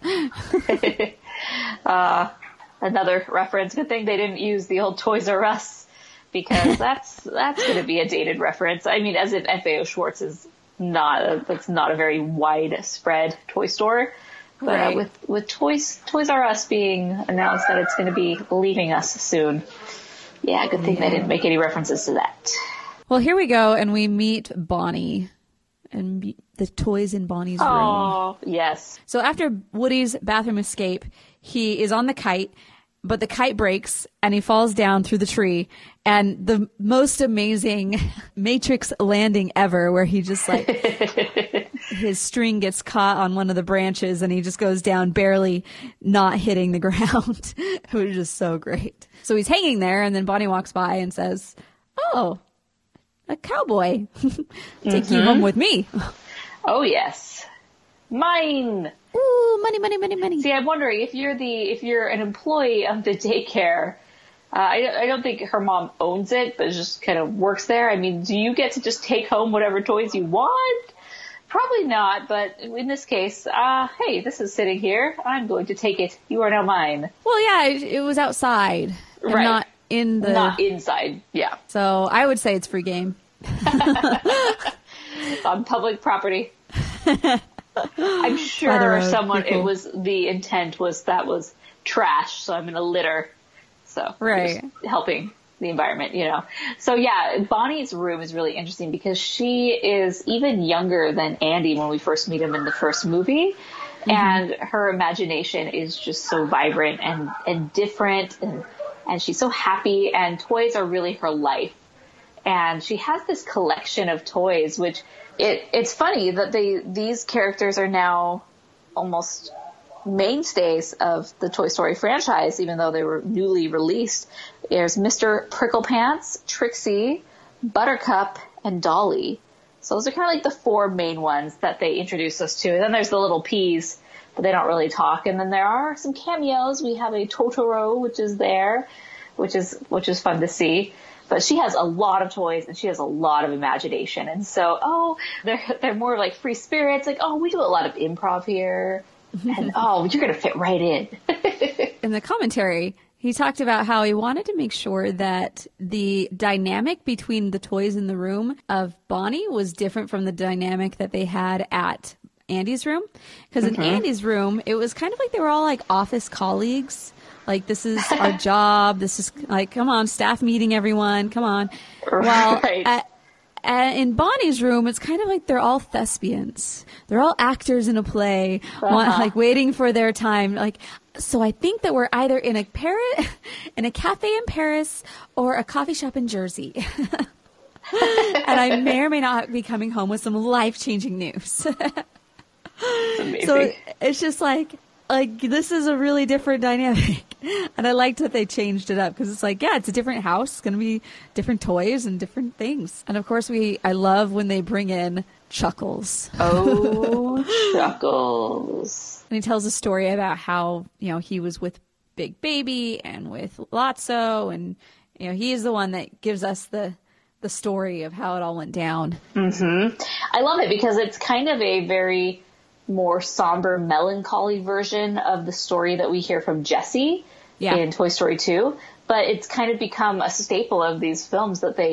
Another reference. Good thing they didn't use the old Toys R Us, because that's going to be a dated reference. I mean, as if F.A.O. Schwartz is that's not a very widespread toy store. But right. With Toys R Us being announced that it's going to be leaving us soon, yeah, good thing they didn't make any references to that. Well, here we go, and we meet Bonnie and the toys in Bonnie's room. Oh, yes. So after Woody's bathroom escape, he is on the kite, but the kite breaks and he falls down through the tree. And the most amazing Matrix landing ever, where he just like, his string gets caught on one of the branches and he just goes down, barely not hitting the ground. It was just so great. So he's hanging there, and then Bonnie walks by and says, "Oh, a cowboy. Take you home with me." Oh, yes. Mine. Ooh, money, money, money, money. See, I'm wondering if you're an employee of the daycare. I don't think her mom owns it, but just kind of works there. I mean, do you get to just take home whatever toys you want? Probably not, but in this case, hey, this is sitting here. I'm going to take it. You are now mine. Well, yeah, it was outside, and right? Not inside. Yeah. So I would say it's free game. On public property. I'm sure the intent was that was trash, so I'm going to litter. So right, helping the environment, you know. So yeah, Bonnie's room is really interesting because she is even younger than Andy when we first meet him in the first movie. Mm-hmm. And her imagination is just so vibrant and different, and she's so happy, and toys are really her life. And she has this collection of toys, which it's funny that these characters are now almost mainstays of the Toy Story franchise, even though they were newly released. There's Mr. Pricklepants, Trixie, Buttercup, and Dolly. So those are kind of like the four main ones that they introduce us to. And then there's the little peas, but they don't really talk. And then there are some cameos. We have a Totoro, which is there, which is fun to see. But she has a lot of toys, and she has a lot of imagination. And so, they're more like free spirits. Like, we do a lot of improv here. And, you're going to fit right in. In the commentary, he talked about how he wanted to make sure that the dynamic between the toys in the room of Bonnie was different from the dynamic that they had at Andy's room. Because in Andy's room, it was kind of like they were all like office colleagues. Like, this is our job. This is like, come on, staff meeting, everyone. Come on. Well, in Bonnie's room, it's kind of like they're all thespians. They're all actors in a play, like waiting for their time. Like, so I think that we're either in a cafe in Paris or a coffee shop in Jersey. And I may or may not be coming home with some life-changing news. It's amazing. So it's just like this is a really different dynamic. And I liked that they changed it up because it's like, yeah, it's a different house. It's going to be different toys and different things. And of course, I love when they bring in Chuckles. Oh, Chuckles. And he tells a story about how, he was with Big Baby and with Lotso. And, he is the one that gives us the story of how it all went down. Mm-hmm. I love it because it's kind of a very more somber, melancholy version of the story that we hear from Jessie in Toy Story 2. But it's kind of become a staple of these films that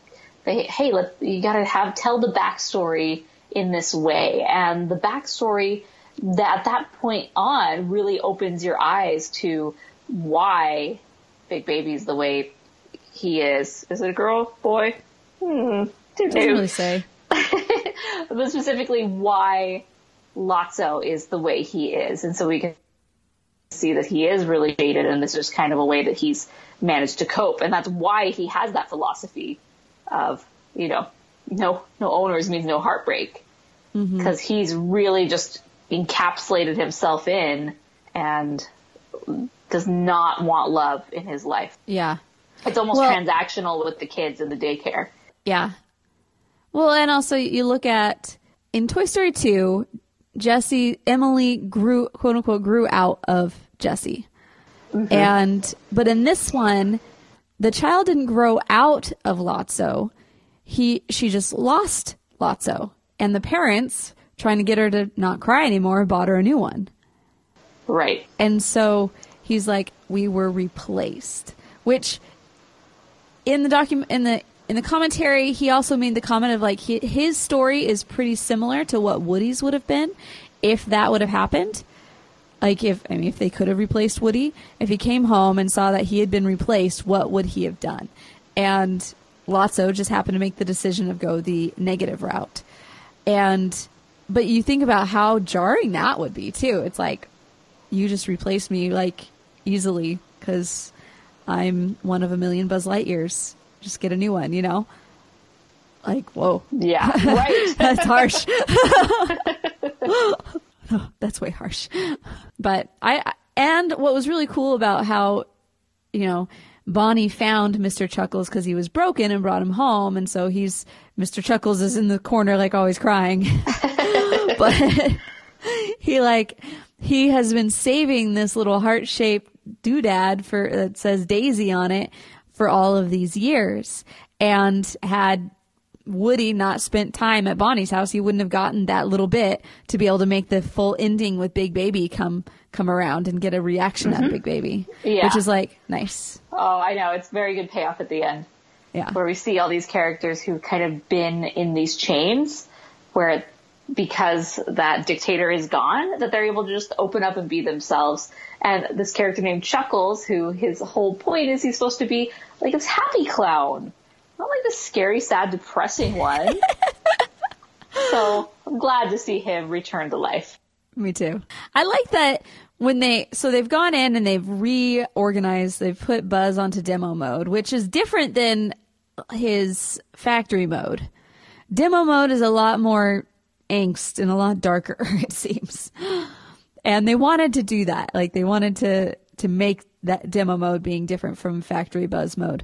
you gotta tell the backstory in this way. And the backstory at that point on really opens your eyes to why Big Baby's the way he is. Is it a girl? Boy? Doesn't really say. But specifically why Lotso is the way he is. And so we can see that he is really jaded, and this is kind of a way that he's managed to cope. And that's why he has that philosophy of, no owners means no heartbreak, because he's really just encapsulated himself in and does not want love in his life. Yeah. It's almost transactional with the kids in the daycare. Yeah. Well, and also you look at in Toy Story 2, Emily grew, quote unquote, grew out of Jesse. But in this one, the child didn't grow out of Lotso. She just lost Lotso. And the parents, trying to get her to not cry anymore, bought her a new one. Right. And so he's like, we were replaced, which in the commentary, he also made the comment of like, his story is pretty similar to what Woody's would have been if that would have happened. Like if they could have replaced Woody, if he came home and saw that he had been replaced, what would he have done? And Lotso just happened to make the decision of go the negative route. But you think about how jarring that would be too. It's like, you just replaced me like easily because I'm one of a million Buzz Lightyears. Just get a new one, you know? Like, whoa. Yeah, right. That's harsh. Oh, that's way harsh. But and what was really cool about how, Bonnie found Mr. Chuckles because he was broken and brought him home. And so Mr. Chuckles is in the corner, like always crying. But he has been saving this little heart-shaped doodad that says Daisy on it for all of these years. And had Woody not spent time at Bonnie's house, he wouldn't have gotten that little bit to be able to make the full ending with Big Baby come around and get a reaction out of Big Baby. Yeah. Which is like nice. Oh, I know. It's very good payoff at the end. Yeah. Where we see all these characters who've kind of been in these chains where because that dictator is gone, that they're able to just open up and be themselves. And this character named Chuckles, who his whole point is he's supposed to be like this happy clown, not like this scary, sad, depressing one. So I'm glad to see him return to life. Me too. I like that they've gone in and they've reorganized, they've put Buzz onto demo mode, which is different than his factory mode. Demo mode is a lot more angst and a lot darker, it seems. And they wanted to do that. Like they wanted to make that demo mode being different from factory Buzz mode.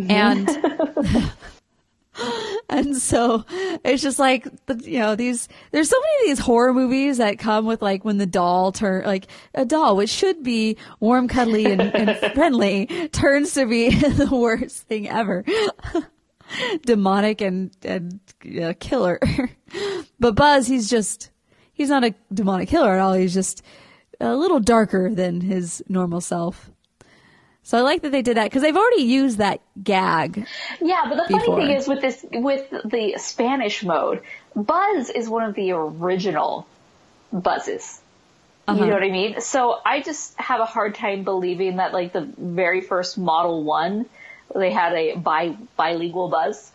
And so it's just like, there's so many of these horror movies that come with like when the doll a doll, which should be warm, cuddly and friendly, turns to be the worst thing ever. Demonic and killer. But Buzz, he's not a demonic killer at all. He's just a little darker than his normal self. So I like that they did that because they've already used that gag. Yeah, but the funny thing is with the Spanish mode, Buzz is one of the original Buzzes. You know what I mean? So I just have a hard time believing that like the very first Model 1, they had a bilingual Buzz.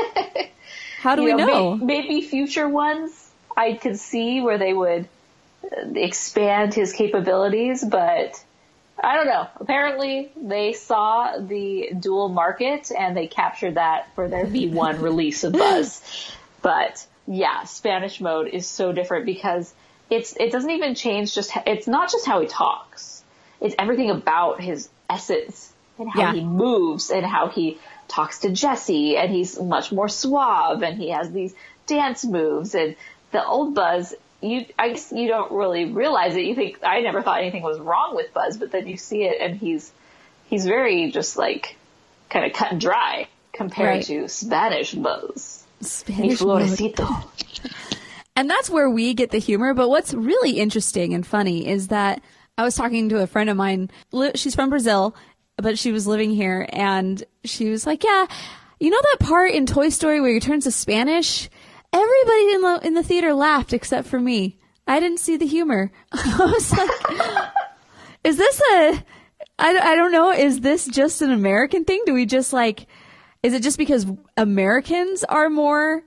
How do we know? Maybe future ones I could see where they would expand his capabilities, but I don't know. Apparently, they saw the dual market and they captured that for their V1 release of Buzz. But yeah, Spanish mode is so different because it doesn't even change it's not just how he talks. It's everything about his essence and how he moves and how he talks to Jessie, and he's much more suave and he has these dance moves. And the old Buzz, I guess you don't really realize it. You think, I never thought anything was wrong with Buzz, but then you see it and he's very just like kind of cut and dry compared to Spanish Buzz. Spanish Mi florecito. And that's where we get the humor. But what's really interesting and funny is that I was talking to a friend of mine. She's from Brazil, but she was living here, and she was like, yeah, you know that part in Toy Story where he turns to Spanish? Everybody in the theater laughed except for me. I didn't see the humor. I was like, is this I don't know, is this just an American thing? Do we just is it just because Americans are more,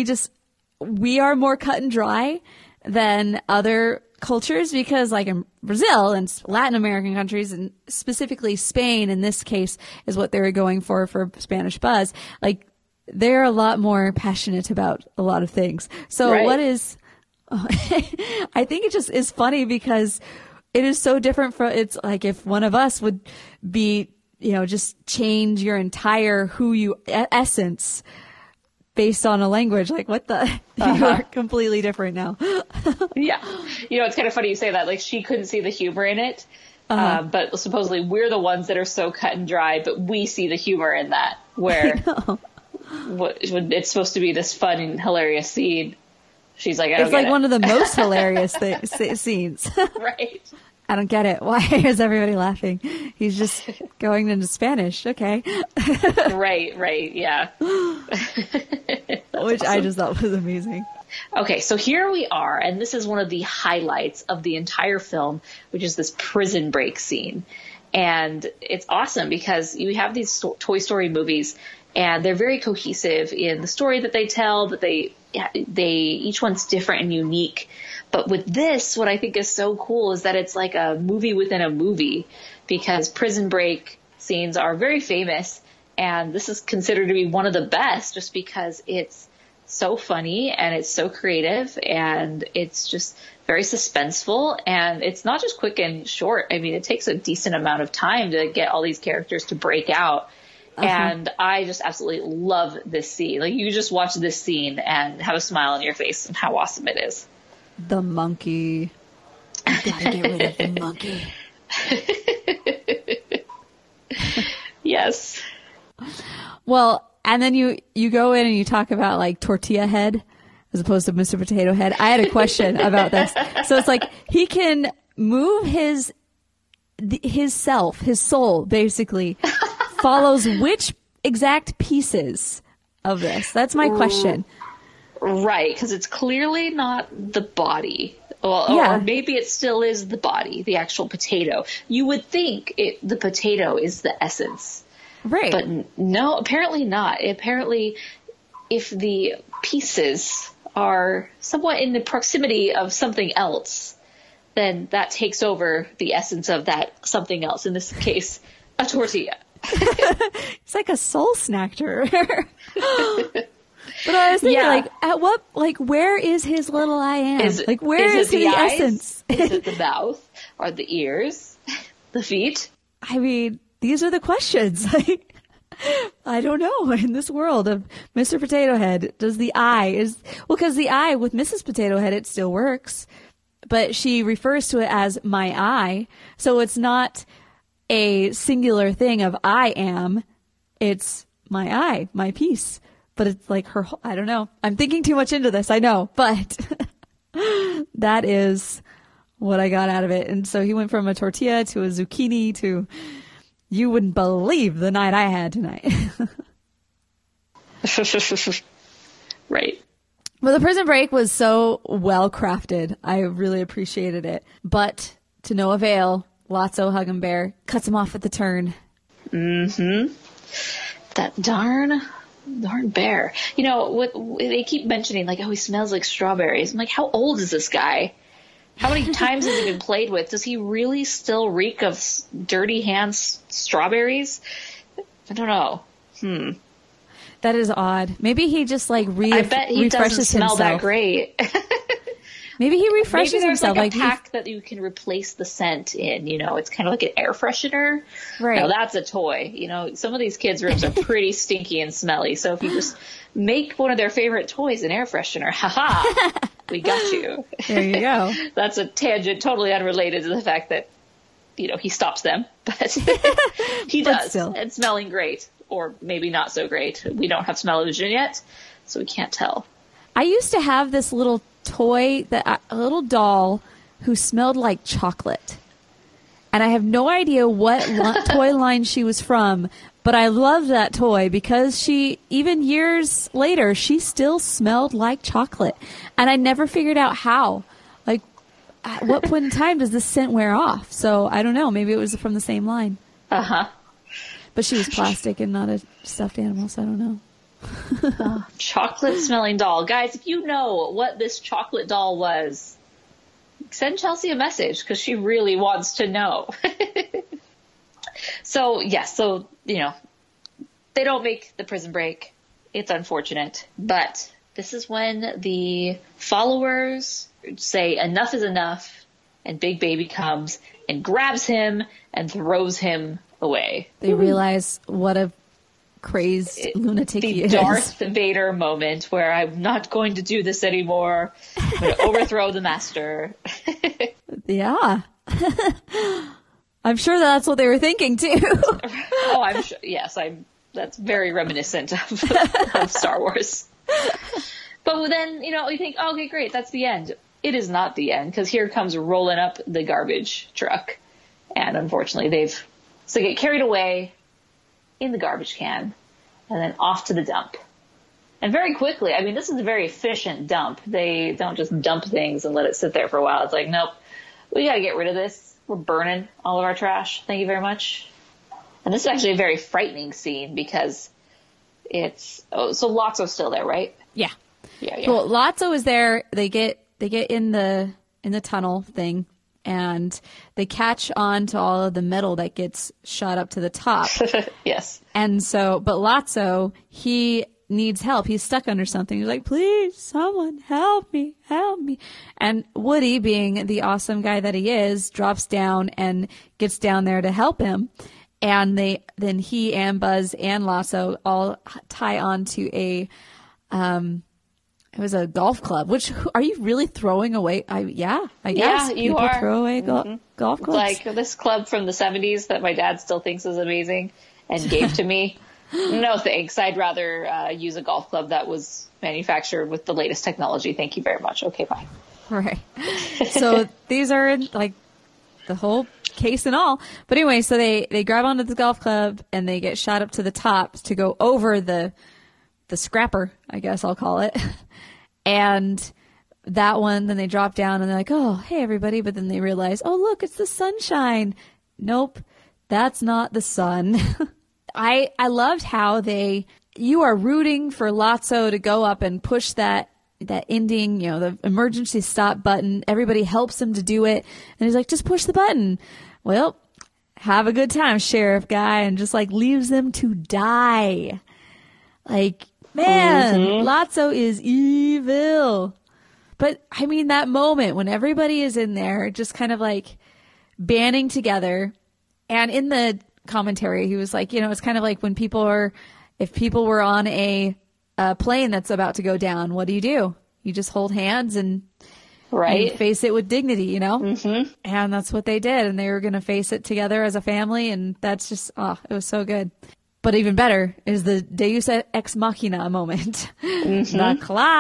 we are more cut and dry than other cultures? Because like in Brazil and Latin American countries, and specifically Spain in this case is what they were going for Spanish Buzz. Like they're a lot more passionate about a lot of things. So what is, I think it just is funny because it is so different from, it's like if one of us would be, just change your entire essence based on a language, like what the, you are completely different now. Yeah. It's kind of funny you say that, like she couldn't see the humor in it. But supposedly we're the ones that are so cut and dry, but we see the humor in that where it's supposed to be this fun and hilarious scene. She's like, it's like one of the most hilarious scenes. Right. I don't get it. Why is everybody laughing? He's just going into Spanish. Okay. Right. Yeah. Which awesome. I just thought was amazing. Okay, so here we are, and this is one of the highlights of the entire film, which is this prison break scene. And it's awesome because you have these Toy Story movies, and they're very cohesive in the story that they tell, but they each one's different and unique. But with this, what I think is so cool is that it's like a movie within a movie, because prison break scenes are very famous, and this is considered to be one of the best just because it's so funny and it's so creative and it's just very suspenseful, and it's not just quick and short. I mean, it takes a decent amount of time to get all these characters to break out. And I just absolutely love this scene. Like, you just watch this scene and have a smile on your face and how awesome it is. The monkey. You gotta get rid of the monkey. Yes. Well, and then you go in and you talk about like tortilla head as opposed to Mr. Potato Head. I had a question about this. So it's like he can move his self, his soul, basically follows which exact pieces of this? That's my question. Right, because it's clearly not the body. Well, or maybe it still is the body, the actual potato. You would think the potato is the essence. Right. But no, apparently not. Apparently, if the pieces are somewhat in the proximity of something else, then that takes over the essence of that something else. In this case, a tortilla. It's like a soul snatcher. But I was thinking, where is his little I am? Where is the essence? Is it the mouth? Or the ears? The feet? I mean, these are the questions. I don't know. In this world of Mr. Potato Head, does the eye because the eye with Mrs. Potato Head, it still works, but she refers to it as my eye. So it's not a singular thing of I am. It's my eye, my piece. But it's like her, I don't know. I'm thinking too much into this, I know. But that is what I got out of it. And so he went from a tortilla to a zucchini to, you wouldn't believe the night I had tonight. Right. Well, the prison break was so well crafted. I really appreciated it. But to no avail, Lotso Hug 'em Bear cuts him off at the turn. Mm-hmm. That darn bear. You know, what they keep mentioning, like, oh, he smells like strawberries. I'm like, how old is this guy? How many times has he been played with? Does he really still reek of dirty hands strawberries? I don't know. That is odd. Maybe he just like I bet he doesn't smell himself. that great. Maybe he refreshes Maybe there's himself. Like a pack that you can replace the scent in, you know, it's kind of like an air freshener. Right. Now that's a toy. You know, some of these kids' rooms are pretty stinky and smelly. So if you just make one of their favorite toys an air freshener, haha, we got you. There you go. That's a tangent totally unrelated to the fact that, you know, he stops them, but he does. Still. And smelling great, or maybe not so great. We don't have smell-o-vision yet, so we can't tell. I used to have this little toy, a little doll who smelled like chocolate. And I have no idea what toy line she was from, but I loved that toy because she, even years later, she still smelled like chocolate. And I never figured out how. Like, at what point in time does this scent wear off? So I don't know. Maybe it was from the same line. Uh-huh. But she was plastic and not a stuffed animal, so I don't know. Chocolate smelling doll. Guys, if you know what this chocolate doll was, send Chelsea a message because she really wants to know. So, you know, they don't make the prison break. It's unfortunate, but this is when the followers say enough is enough, and Big Baby comes and grabs him and throws him away. They realize what a crazed lunatic he is. The Darth Vader moment where I'm not going to do this anymore. I'm going to overthrow the master. Yeah. I'm sure that's what they were thinking too. Oh, I'm sure. Yes, that's very reminiscent of Star Wars. But then, you think, oh, okay, great, that's the end. It is not the end, because here comes rolling up the garbage truck. And unfortunately, they get carried away in the garbage can and then off to the dump. And very quickly, I mean, this is a very efficient dump. They don't just dump things and let it sit there for a while. It's like, nope, we got to get rid of this. We're burning all of our trash. Thank you very much. And this is actually a very frightening scene because so Lotso's still there, right? Yeah. Yeah. Well, Lotso is there. They get in the tunnel thing, and they catch on to all of the metal that gets shot up to the top. Yes. And so, but Lotso, he needs help. He's stuck under something. He's like, please, someone help me. And Woody, being the awesome guy that he is, drops down and gets down there to help him. And then he and Buzz and Lotso all tie on to it was a golf club. Which, are you really throwing away? I guess. Yeah, you people are. throw away golf clubs. Like this club from the 70s that my dad still thinks is amazing and gave to me. No thanks. I'd rather use a golf club that was manufactured with the latest technology. Thank you very much. Okay, bye. Right. So these are like the whole case and all. But anyway, so they grab onto the golf club and they get shot up to the top to go over the scrapper, I guess I'll call it. And that one, then they drop down and they're like, oh, hey, everybody. But then they realize, oh, look, it's the sunshine. Nope, that's not the sun. I loved how you are rooting for Lotso to go up and push that ending, the emergency stop button. Everybody helps him to do it. And he's like, just push the button. Well, have a good time, sheriff guy. And just like leaves them to die. Like, man, Lotso is evil. But I mean, that moment when everybody is in there just kind of like banding together, and in the commentary, he was like, it's kind of like when if people were on a plane that's about to go down, what do? You just hold hands and right, and face it with dignity, Mm-hmm. And that's what they did. And they were going to face it together as a family. And that's just, it was so good. But even better is the Deus Ex Machina moment. Mm-hmm. The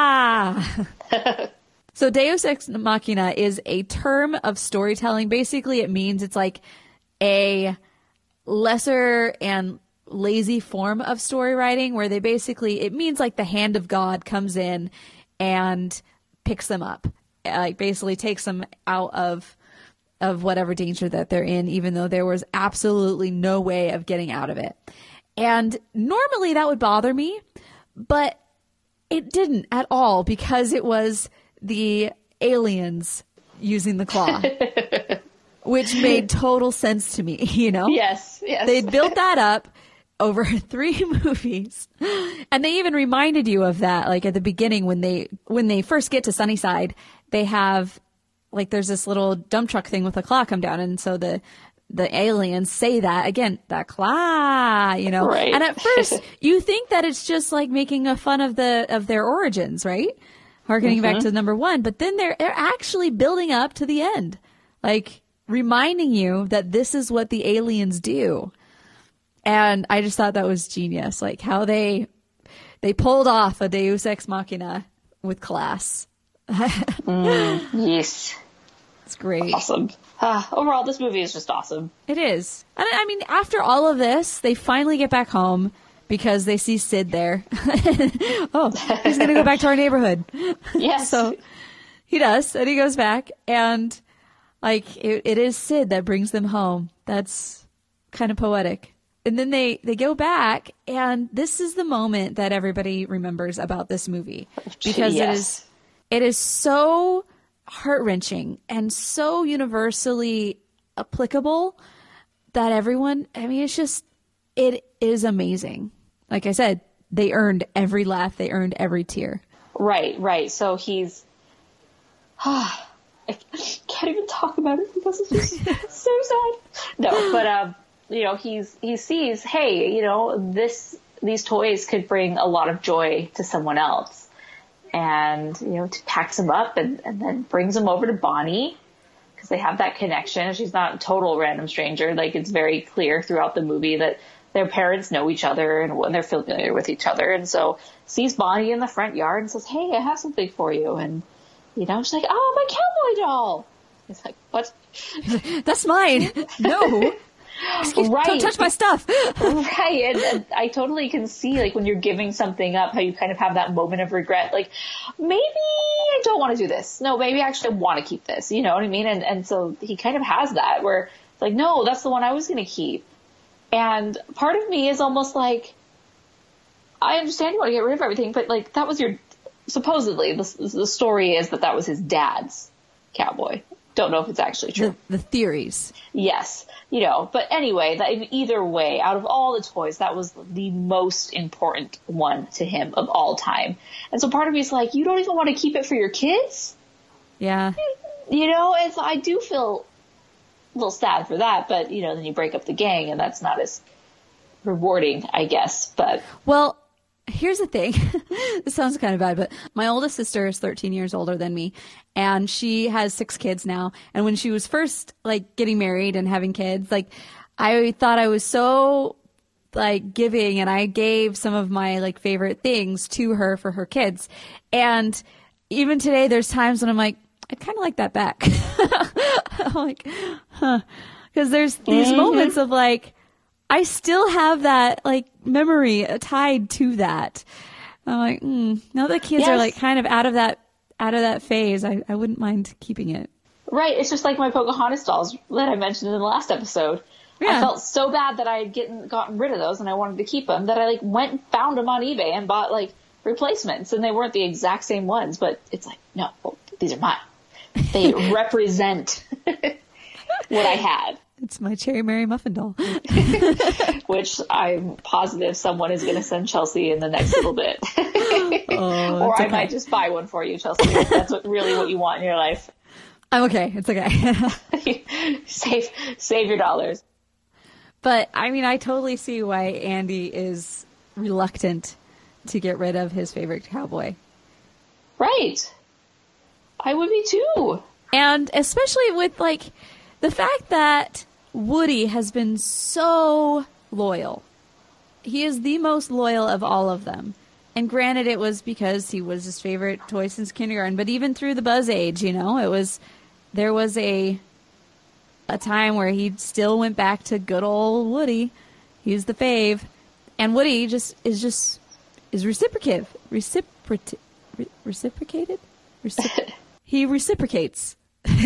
claw. So Deus Ex Machina is a term of storytelling. Basically, it means it's like a lesser and lazy form of story writing where it means like the hand of God comes in and picks them up. Like basically takes them out of whatever danger that they're in, even though there was absolutely no way of getting out of it. And normally that would bother me, but it didn't at all because it was the aliens using the claw, which made total sense to me, Yes. They built that up over 3 movies. And they even reminded you of that, like at the beginning when they first get to Sunnyside, they have like there's this little dump truck thing with a claw come down, and so the aliens say that again, that claw, Right. And at first you think that it's just like making a fun of their origins, right? Harkening back to number 1, but then they're actually building up to the end, like reminding you that this is what the aliens do. And I just thought that was genius, like how they pulled off a Deus Ex Machina with class. Yes. It's great. Awesome. Overall, this movie is just awesome. It is. And I mean, after all of this, they finally get back home because they see Sid there. Oh, he's going to go back to our neighborhood. Yes. So he does, and he goes back, and like it is Sid that brings them home. That's kind of poetic. And then they go back, and this is the moment that everybody remembers about this movie because yes. it is so heart-wrenching and so universally applicable that everyone, I mean, it is amazing. Like I said, they earned every laugh. They earned every tear. Right. So he's, I can't even talk about it because it's just so sad. No, but, he sees, hey, these toys could bring a lot of joy to someone else, and, packs them up and then brings them over to Bonnie, because they have that connection. She's not a total random stranger. Like, it's very clear throughout the movie that their parents know each other and they're familiar with each other. And so sees Bonnie in the front yard and says, hey, I have something for you. And, she's like, oh, my cowboy doll. It's like, what? That's mine. No. Right. Don't touch my stuff. Right. And I totally can see, like, when you're giving something up, how you kind of have that moment of regret. Like, maybe I don't want to do this. No, maybe I actually want to keep this. You know what I mean? And so he kind of has that where it's like, no, that's the one I was going to keep. And part of me is almost like, I understand you want to get rid of everything, but, like, that was supposedly, the story is that was his dad's cowboy. Don't know if it's actually true. The theories. Yes. But anyway, either way, out of all the toys, that was the most important one to him of all time. And so part of me is like, you don't even want to keep it for your kids? Yeah. And so I do feel a little sad for that, but, then you break up the gang and that's not as rewarding, I guess. But well, here's the thing. This sounds kind of bad, but my oldest sister is 13 years older than me, and she has 6 kids now. And when she was first, like, getting married and having kids, like, I thought I was so, like, giving, and I gave some of my, like, favorite things to her for her kids. And even today, there's times when I'm like, I kind of like that back. I'm like, huh. Because there's these moments of, like, I still have that, like, memory tied to that. I'm like, now the kids are, like, kind of out of that phase. I wouldn't mind keeping it. Right. It's just like my Pocahontas dolls that I mentioned in the last episode. Yeah. I felt so bad that I had gotten rid of those and I wanted to keep them that I, like, went and found them on eBay and bought, like, replacements. And they weren't the exact same ones, but it's like, no, well, these are mine. They represent what I had. It's my Cherry Mary Muffin doll. Which I'm positive someone is going to send Chelsea in the next little bit. Or I might just buy one for you, Chelsea, if that's really what you want in your life. I'm okay. It's okay. Save your dollars. But, I mean, I totally see why Andy is reluctant to get rid of his favorite cowboy. Right. I would be too. And especially with, like, the fact that Woody has been so loyal. He is the most loyal of all of them. And granted, it was because he was his favorite toy since kindergarten. But even through the Buzz age, there was a time where he still went back to good old Woody. He's the fave. And Woody is reciprocated. Reciprocated? He reciprocates.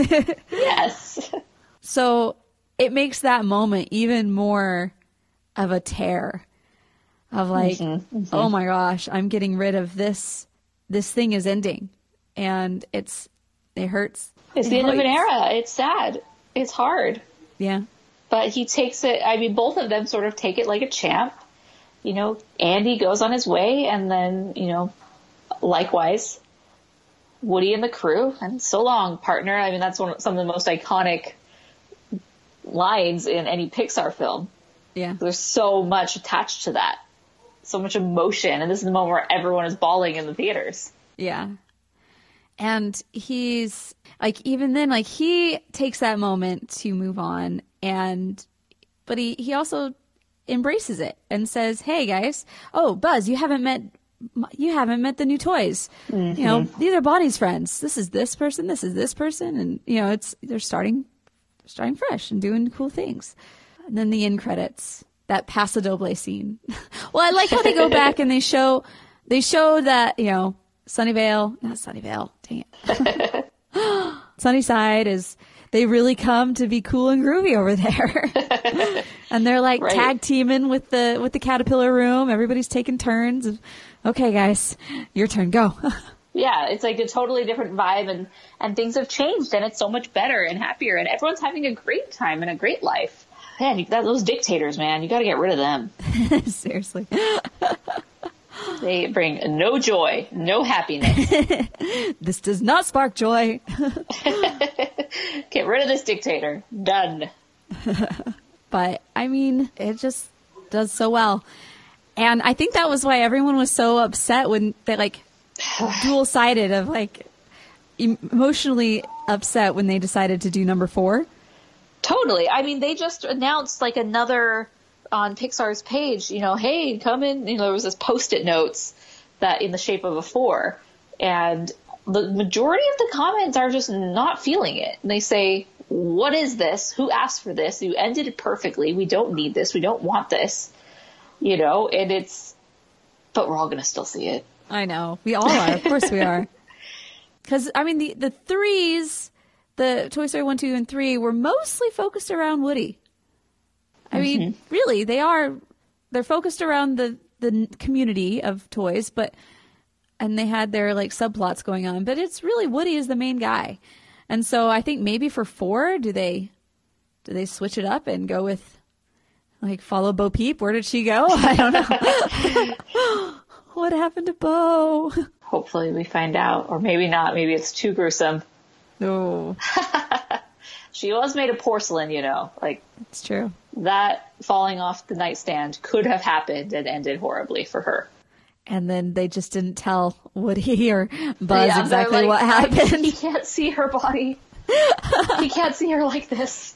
Yes. So it makes that moment even more of a tear of, like, oh my gosh, I'm getting rid of this. This thing is ending. And it hurts. It's the end of an era. It's sad. It's hard. Yeah. But he takes it, I mean, both of them sort of take it like a champ. Andy goes on his way, and then, likewise, Woody and the crew, and so long, partner. I mean, that's some of the most iconic lines in any Pixar film. Yeah. There's so much attached to that. So much emotion. And this is the moment where everyone is bawling in the theaters. Yeah. And he's, like, even then, like, he takes that moment to move on, but he also embraces it and says, hey, guys, Buzz, you haven't met the new toys. Mm-hmm. These are Bonnie's friends. This is this person. This is this person. And, they're starting fresh and doing cool things. And then the end credits, that Paso Doble scene. Well, I like how they go back and they show that, Sunnyvale, not Sunnyvale, dang it. Sunnyside they really come to be cool and groovy over there. And they're like right. Tag teaming with the Caterpillar room. Everybody's taking turns. Okay, guys, your turn, go. Yeah, it's like a totally different vibe, and things have changed, and it's so much better and happier, and everyone's having a great time and a great life. Man, those dictators, man, you got to get rid of them. Seriously. They bring no joy, no happiness. This does not spark joy. Get rid of this dictator. Done. But, I mean, it just does so well. And I think that was why everyone was so upset when they, like, dual-sided of, like, emotionally upset when they decided to do number 4. Totally. I mean, they just announced, like, another on Pixar's page, you know, hey, come in. You know, there was this Post-it notes that in the shape of a 4. And the majority of the comments are just not feeling it. And they say, what is this? Who asked for this? You ended it perfectly. We don't need this. We don't want this. You know, and but we're all going to still see it. I know. We all are. Of course we are. Because, I mean, the threes, the Toy Story 1, 2, and 3 were mostly focused around Woody. I mean, really, they're focused around the community of toys, and they had their, like, subplots going on, but it's really Woody is the main guy. And so I think maybe for 4, do they switch it up and go with, like, follow Bo Peep? Where did she go? I don't know. What happened to Bo? Hopefully we find out, or maybe not. Maybe it's too gruesome. No. She was made of porcelain, you know, like, it's true. That falling off the nightstand could have happened and ended horribly for her. And then they just didn't tell Woody or Buzz exactly what happened. He can't see her body. He can't see her like this.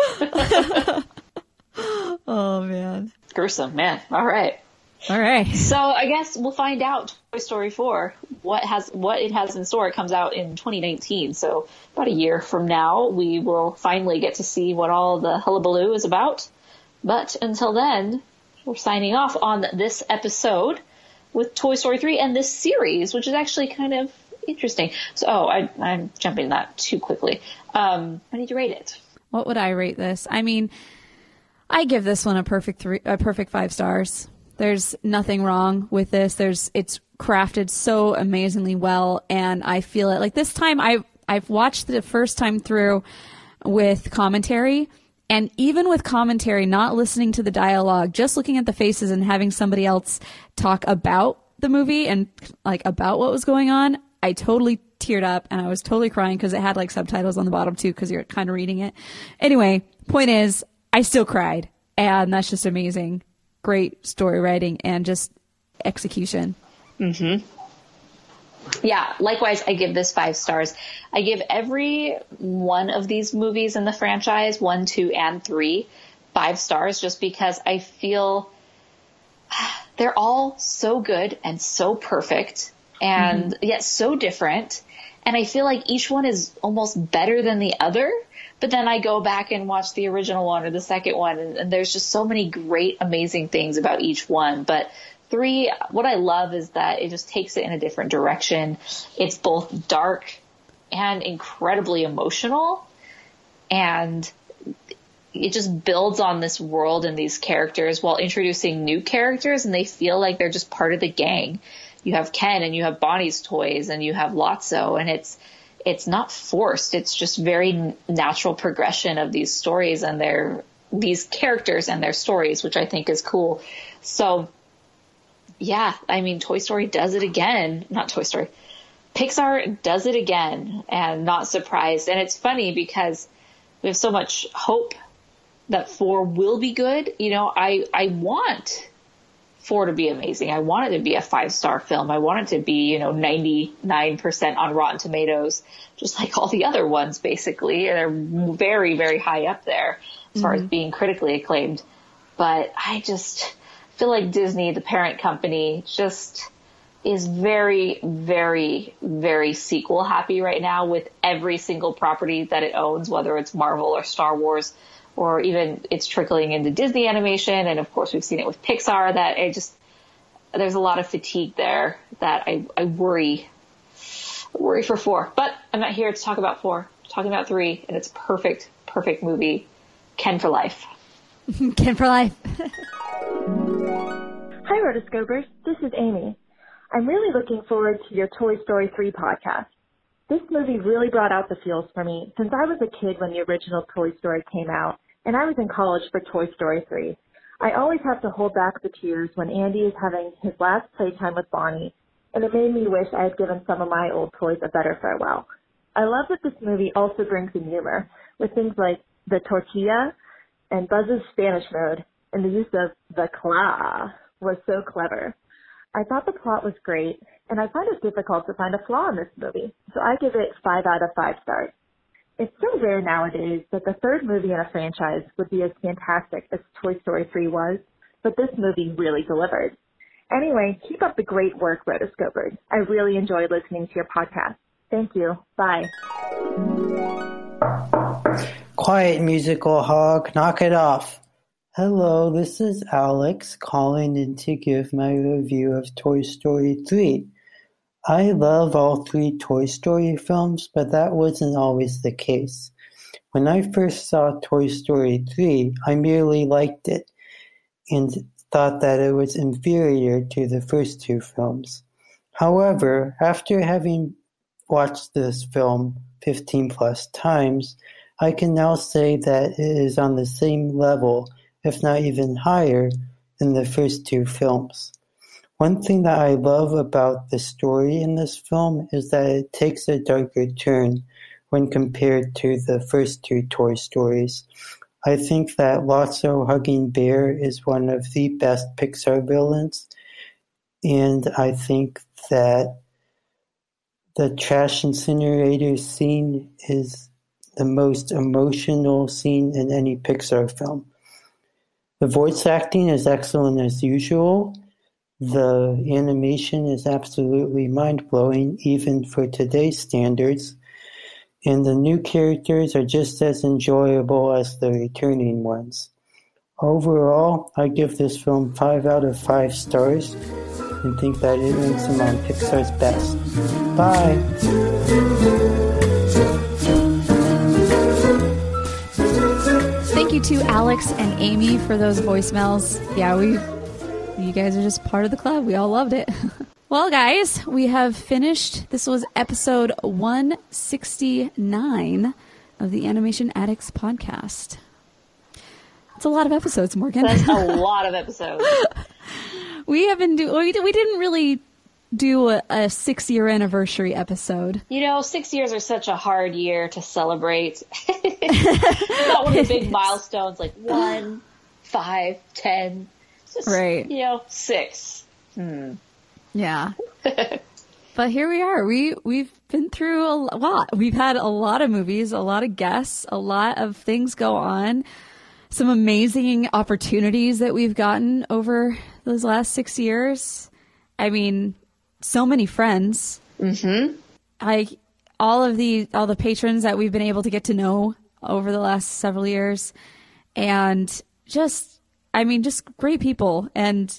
Oh, man. Gruesome, man. All right. So I guess we'll find out Toy Story 4, what it has in store. It comes out in 2019, so about a year from now, we will finally get to see what all the hullabaloo is about. But until then, we're signing off on this episode with Toy Story 3 and this series, which is actually kind of interesting. So, I'm jumping that too quickly. I need to rate it. What would I rate this? I mean, I give this one a perfect 5 stars. There's nothing wrong with this. It's crafted so amazingly well, and I feel it. Like, this time, I've watched the first time through with commentary, and even with commentary, not listening to the dialogue, just looking at the faces and having somebody else talk about the movie and, like, about what was going on, I totally teared up, and I was totally crying because it had, like, subtitles on the bottom too, because you're kind of reading it. Anyway, point is, I still cried, and that's just amazing. Great story writing and just execution. Mm-hmm. Yeah, likewise, I give this 5 stars. I give every one of these movies in the franchise, 1, 2, and 3, 5 stars, just because I feel they're all so good and so perfect and yet so different. And I feel like each one is almost better than the other. But then I go back and watch the original one or the second one, and there's just so many great, amazing things about each one. But 3, what I love is that it just takes it in a different direction. It's both dark and incredibly emotional, and it just builds on this world and these characters while introducing new characters, and they feel like they're just part of the gang. You have Ken, and you have Bonnie's toys, and you have Lotso, and it's not forced. It's just very natural progression of these stories and these characters and their stories, which I think is cool. So, yeah, I mean, Toy Story does it again. Not Toy Story. Pixar does it again, and not surprised. And it's funny because we have so much hope that 4 will be good. You know, I want 4 to be amazing. I want it to be a 5-star film. I want it to be, 99% on Rotten Tomatoes, just like all the other ones, basically. They're very, very high up there as far as being critically acclaimed. But I just feel like Disney, the parent company, just is very, very, very sequel happy right now with every single property that it owns, whether it's Marvel or Star Wars, or even it's trickling into Disney animation. And of course we've seen it with Pixar, that there's a lot of fatigue there that I worry for 4, but I'm not here to talk about 4. I'm talking about 3, and it's a perfect movie. Ken for life. Ken for life. Hi, Rotoscopers. This is Amy. I'm really looking forward to your Toy Story 3 podcast. This movie really brought out the feels for me since I was a kid when the original Toy Story came out, and I was in college for Toy Story 3. I always have to hold back the tears when Andy is having his last playtime with Bonnie, and it made me wish I had given some of my old toys a better farewell. I love that this movie also brings in humor, with things like the tortilla and Buzz's Spanish mode, and the use of the claw was so clever. I thought the plot was great, and I find it difficult to find a flaw in this movie, so I give it 5 out of 5 stars. It's so rare nowadays that the third movie in a franchise would be as fantastic as Toy Story 3 was, but this movie really delivered. Anyway, keep up the great work, Rotoscopers. I really enjoyed listening to your podcast. Thank you. Bye. Quiet, musical hog. Knock it off. Hello, this is Alex calling in to give my review of Toy Story 3. I love all 3 Toy Story films, but that wasn't always the case. When I first saw Toy Story 3, I merely liked it and thought that it was inferior to the first 2 films. However, after having watched this film 15 plus times, I can now say that it is on the same level, if not even higher, than the first 2 films. One thing that I love about the story in this film is that it takes a darker turn when compared to the first 2 Toy Stories. I think that Lotso Hugging Bear is one of the best Pixar villains, and I think that the trash incinerator scene is the most emotional scene in any Pixar film. The voice acting is excellent as usual. The animation is absolutely mind-blowing, even for today's standards, and the new characters are just as enjoyable as the returning ones. Overall, I give this film 5 out of 5 stars and think that it ranks among Pixar's best. Bye! Thank you to Alex and Amy for those voicemails. Yeah, you guys are just part of the club. We all loved it. Well, guys, we have finished. This was episode 169 of the Animation Addicts podcast. It's a lot of episodes, Morgan. That's a lot of episodes. We didn't really do a 6-year anniversary episode. 6 years are such a hard year to celebrate. It's not one of the big milestones like 1, 5, 10. Just, right. 6. Yeah. But here we are. We've been through a lot. We've had a lot of movies, a lot of guests, a lot of things go on. Some amazing opportunities that we've gotten over those last 6 years. I mean, so many friends. Mm-hmm. All the patrons that we've been able to get to know over the last several years, and just great people. And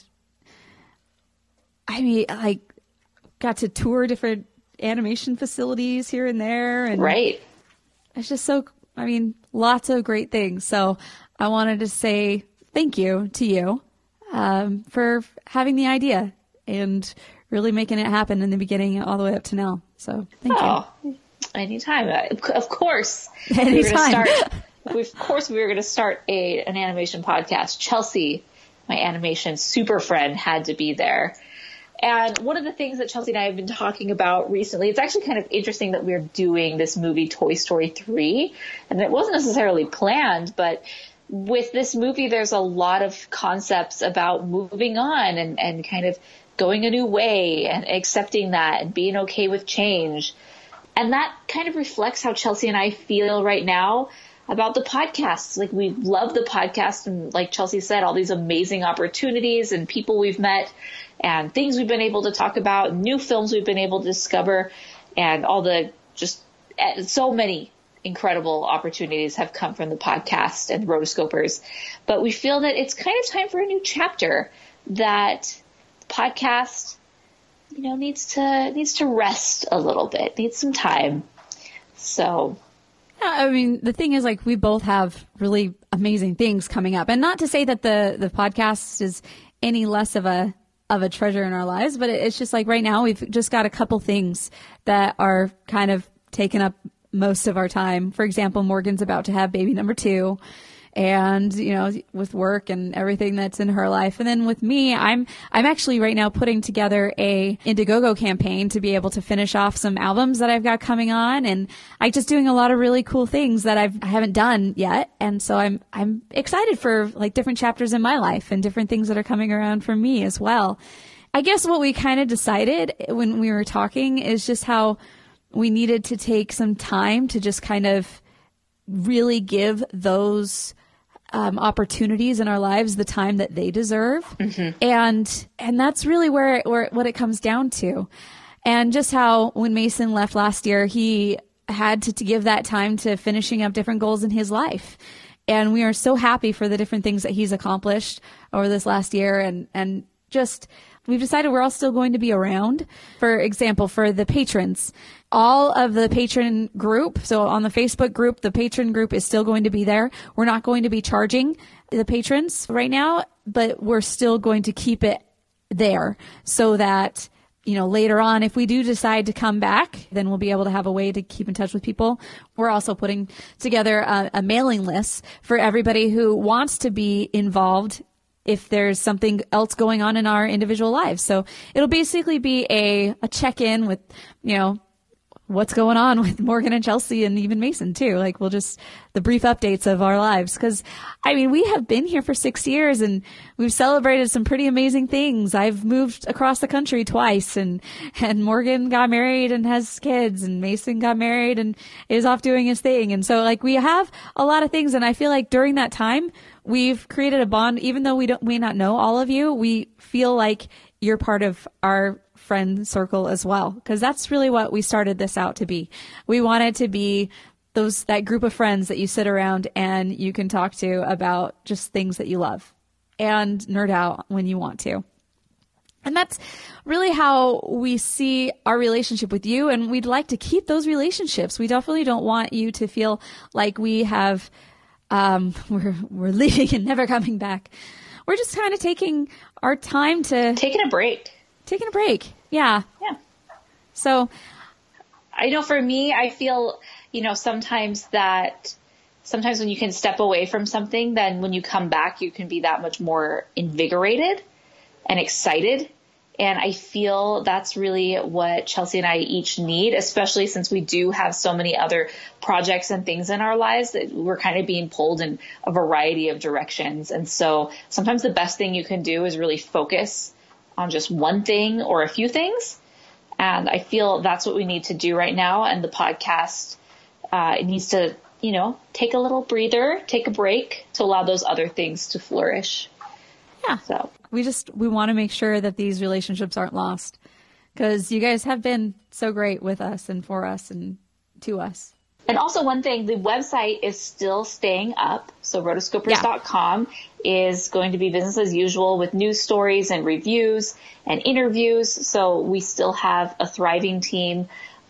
I got to tour different animation facilities here and there, and right. It's just lots of great things. So I wanted to say thank you to you for having the idea and really making it happen in the beginning all the way up to now. So thank you. Anytime. Of course. Anytime. We were going to start an animation podcast. Chelsea, my animation super friend, had to be there. And one of the things that Chelsea and I have been talking about recently, it's actually kind of interesting that we're doing this movie Toy Story 3. And it wasn't necessarily planned, but with this movie, there's a lot of concepts about moving on and kind of going a new way and accepting that and being okay with change. And that kind of reflects how Chelsea and I feel right now about the podcast. Like, we love the podcast, and like Chelsea said, all these amazing opportunities and people we've met and things we've been able to talk about, new films we've been able to discover, and all the just so many incredible opportunities have come from the podcast and Rotoscopers. But we feel that it's kind of time for a new chapter, that the podcast, needs to rest a little bit, needs some time. So the thing is, we both have really amazing things coming up, and not to say that the podcast is any less of a treasure in our lives, but it's just right now we've just got a couple things that are kind of taking up most of our time. For example, Morgan's about to have baby number 2, and, you know, with work and everything that's in her life. And then with me, I'm actually right now putting together a Indiegogo campaign to be able to finish off some albums that I've got coming on. And I'm just doing a lot of really cool things that I haven't done yet. And so I'm excited for like different chapters in my life and different things that are coming around for me as well. I guess what we kind of decided when we were talking is just how we needed to take some time to just kind of really give those opportunities in our lives the time that they deserve. Mm-hmm. And that's really where what it comes down to. And just how when Mason left last year, he had to give that time to finishing up different goals in his life. And we are so happy for the different things that he's accomplished over this last year. And just, we've decided we're all still going to be around. For example, for the patrons, all of the patron group. So on the Facebook group, the patron group is still going to be there. We're not going to be charging the patrons right now, but we're still going to keep it there so that, you know, later on, if we do decide to come back, then we'll be able to have a way to keep in touch with people. We're also putting together a mailing list for everybody who wants to be involved if there's something else going on in our individual lives. So it'll basically be a check-in with, you know, what's going on with Morgan and Chelsea and even Mason too. Like we'll just, the brief updates of our lives. Cause I mean, we have been here for 6 years and we've celebrated some pretty amazing things. I've moved across the country twice and Morgan got married and has kids and Mason got married and is off doing his thing. And so like we have a lot of things. And I feel like during that time we've created a bond, even though we may not know all of you, we feel like you're part of our friend circle as well, because that's really what we started this out to be. We wanted to be that group of friends that you sit around and you can talk to about just things that you love and nerd out when you want to. And that's really how we see our relationship with you, and we'd like to keep those relationships. We definitely don't want you to feel like we have we're leaving and never coming back. We're just kind of taking our time to taking a break. Yeah. Yeah. So I know for me, I feel, you know, sometimes when you can step away from something, then when you come back, you can be that much more invigorated and excited. And I feel that's really what Chelsea and I each need, especially since we do have so many other projects and things in our lives that we're kind of being pulled in a variety of directions. And so sometimes the best thing you can do is really focus on just one thing or a few things. And I feel that's what we need to do right now. And the podcast, it needs to, you know, take a little breather, take a break to allow those other things to flourish. Yeah. So we want to make sure that these relationships aren't lost, because you guys have been so great with us and for us and to us. And also one thing, the website is still staying up. So rotoscopers.com is going to be business as usual with news stories and reviews and interviews. So we still have a thriving team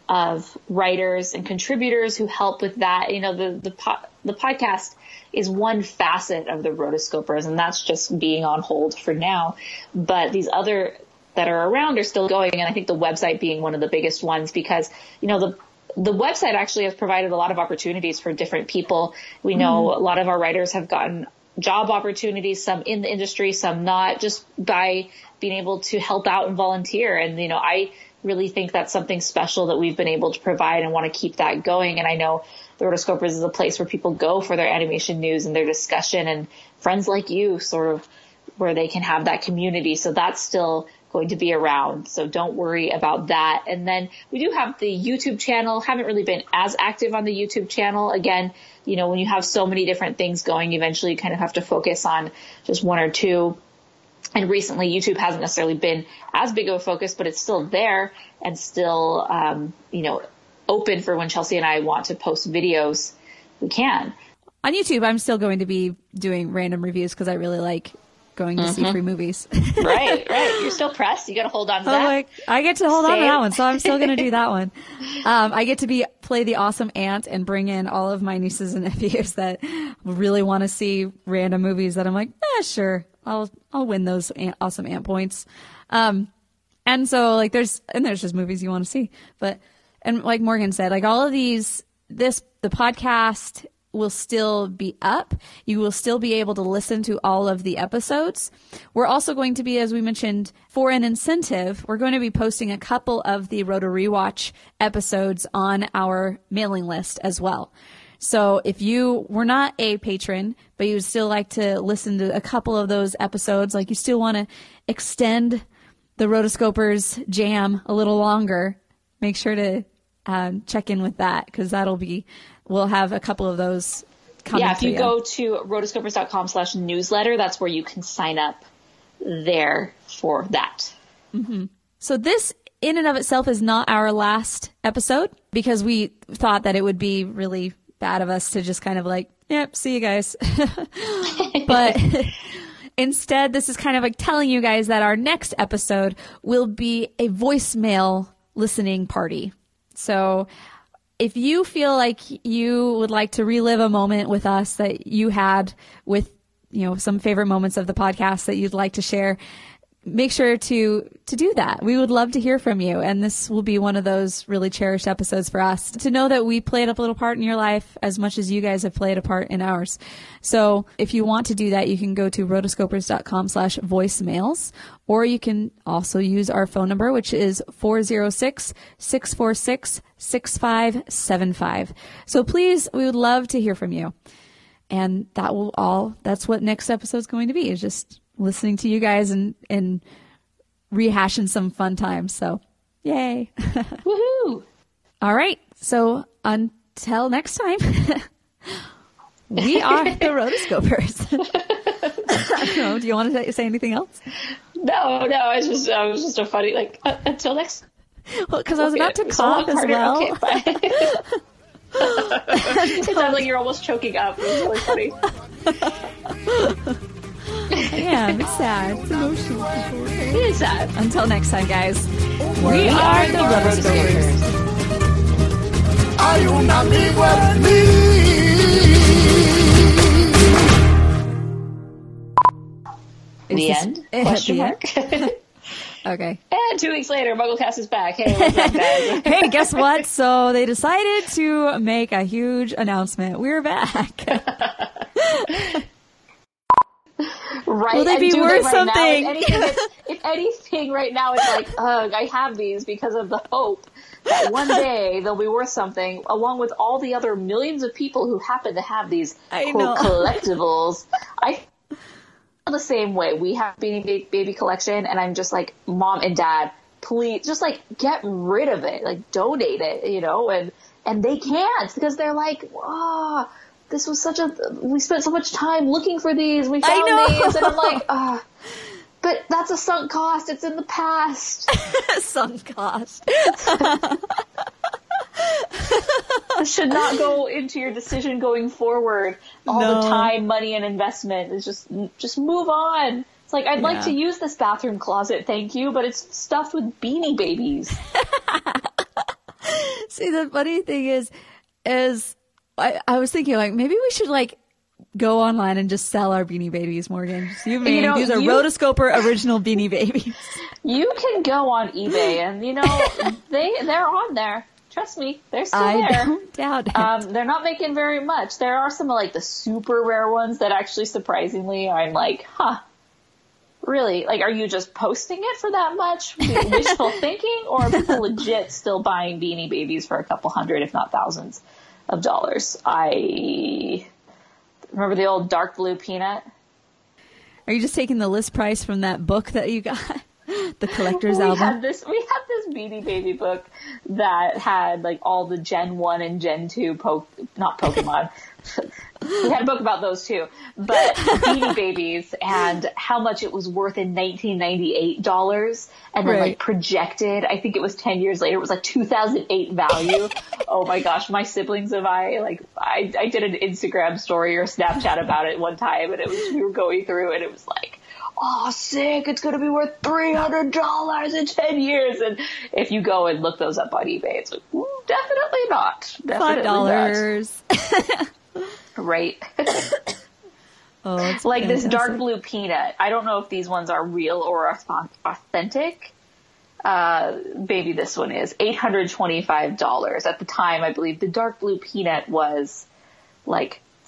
of writers and contributors who help with that. You know, the podcast is one facet of the Rotoscopers, and that's just being on hold for now. But these other that are around are still going. And I think the website being one of the biggest ones, because, you know, the website actually has provided a lot of opportunities for different people. We know a lot of our writers have gotten job opportunities, some in the industry, some not, just by being able to help out and volunteer. And, you know, I really think that's something special that we've been able to provide and want to keep that going. And I know the Rotoscopers is a place where people go for their animation news and their discussion, and friends like you sort of where they can have that community. So that's still going to be around. So don't worry about that. And then we do have the YouTube channel. Haven't really been as active on the YouTube channel. Again, you know, when you have so many different things going, eventually you kind of have to focus on just one or two. And recently YouTube hasn't necessarily been as big of a focus, but it's still there and still, you know, open for when Chelsea and I want to post videos, we can. On YouTube, I'm still going to be doing random reviews because I really like going to see free movies. Right. You're still pressed. You got to hold on to that. Like, I get to hold on to that one, so I'm still going to do that one. I get to play the awesome aunt and bring in all of my nieces and nephews that really want to see random movies that I'm like, sure, I'll win those awesome aunt points. And so like there's just movies you want to see, and like Morgan said, like all of the podcast will still be up. You will still be able to listen to all of the episodes. We're also going to be, as we mentioned, for an incentive, we're going to be posting a couple of the Roto Rewatch episodes on our mailing list as well. So if you were not a patron, but you would still like to listen to a couple of those episodes, like you still want to extend the Rotoscopers jam a little longer, make sure to check in with that, because we'll have a couple of those coming. Yeah, if you go to rotoscopers.com/newsletter, that's where you can sign up there for that. Mm-hmm. So this in and of itself is not our last episode, because we thought that it would be really bad of us to just kind of like, yep, see you guys. But instead, this is kind of like telling you guys that our next episode will be a voicemail listening party. So if you feel like you would like to relive a moment with us that you had with, some favorite moments of the podcast that you'd like to share, make sure to do that. We would love to hear from you. And this will be one of those really cherished episodes for us to know that we played a little part in your life as much as you guys have played a part in ours. So if you want to do that, you can go to rotoscopers.com/voicemails, or you can also use our phone number, which is 406-646-6575. So please, we would love to hear from you. And that's what next episode is going to be, is just listening to you guys and rehashing some fun times. So, yay. Woohoo! All right. So, until next time, we are the Rotoscopers. Do you want to say anything else? No, it was just a funny, until next. Well, because I was about to cough as well. Okay, bye. It sounds like you're almost choking up. It was really funny. Yeah, it's sad. It's emotional. It is sad. Until next time, guys. We are the Rotoscopers. Hay un amigo en mí. The end? Question mark? Okay. And 2 weeks later, MuggleCast is back. Hey, what's up, guys? Hey, guess what? So they decided to make a huge announcement. We're back. Right. Will they be worth something? If anything, right now, it's like, ugh, I have these because of the hope that one day they'll be worth something, along with all the other millions of people who happen to have these quote, collectibles. I feel the same way. We have Beanie Baby collection, and I'm just like, Mom and Dad, please, just like, get rid of it. Like, donate it, and they can't, because they're like, oh, this was we spent so much time looking for these. We found these. And I'm like, but that's a sunk cost. It's in the past. Sunk cost. This should not go into your decision going forward. All the time, money, and investment is just move on. It's like, I'd like to use this bathroom closet, thank you, but it's stuffed with Beanie Babies. See, the funny thing is I was thinking, like, maybe we should, like, go online and just sell our Beanie Babies, Morgan. These are Rotoscoper original Beanie Babies. You can go on eBay and, they're on there. Trust me, they're still there. I don't doubt it. They're not making very much. There are some, like, the super rare ones that actually, surprisingly, I'm like, really? Like, are you just posting it for that much? Wishful thinking? Or are people legit still buying Beanie Babies for a couple hundred, if not thousands of dollars? I remember the old dark blue peanut. Are you just taking the list price from that book that you got? The collector's album? We had this Beanie Baby book that had, like, all the Gen 1 and Gen 2 not Pokemon. We had a book about those too, but Beanie Babies and how much it was worth in $1998, and then like projected, I think it was 10 years later, it was like 2008 value. Oh my gosh, my siblings and I did an Instagram story or Snapchat about it one time, and we were going through, and it was like, oh, sick, it's going to be worth $300 in 10 years. And if you go and look those up on eBay, it's like, definitely not. Definitely $5. Not. Right. Oh, like this dark blue peanut. I don't know if these ones are real or authentic. Maybe this one is $825. At the time, I believe the dark blue peanut was like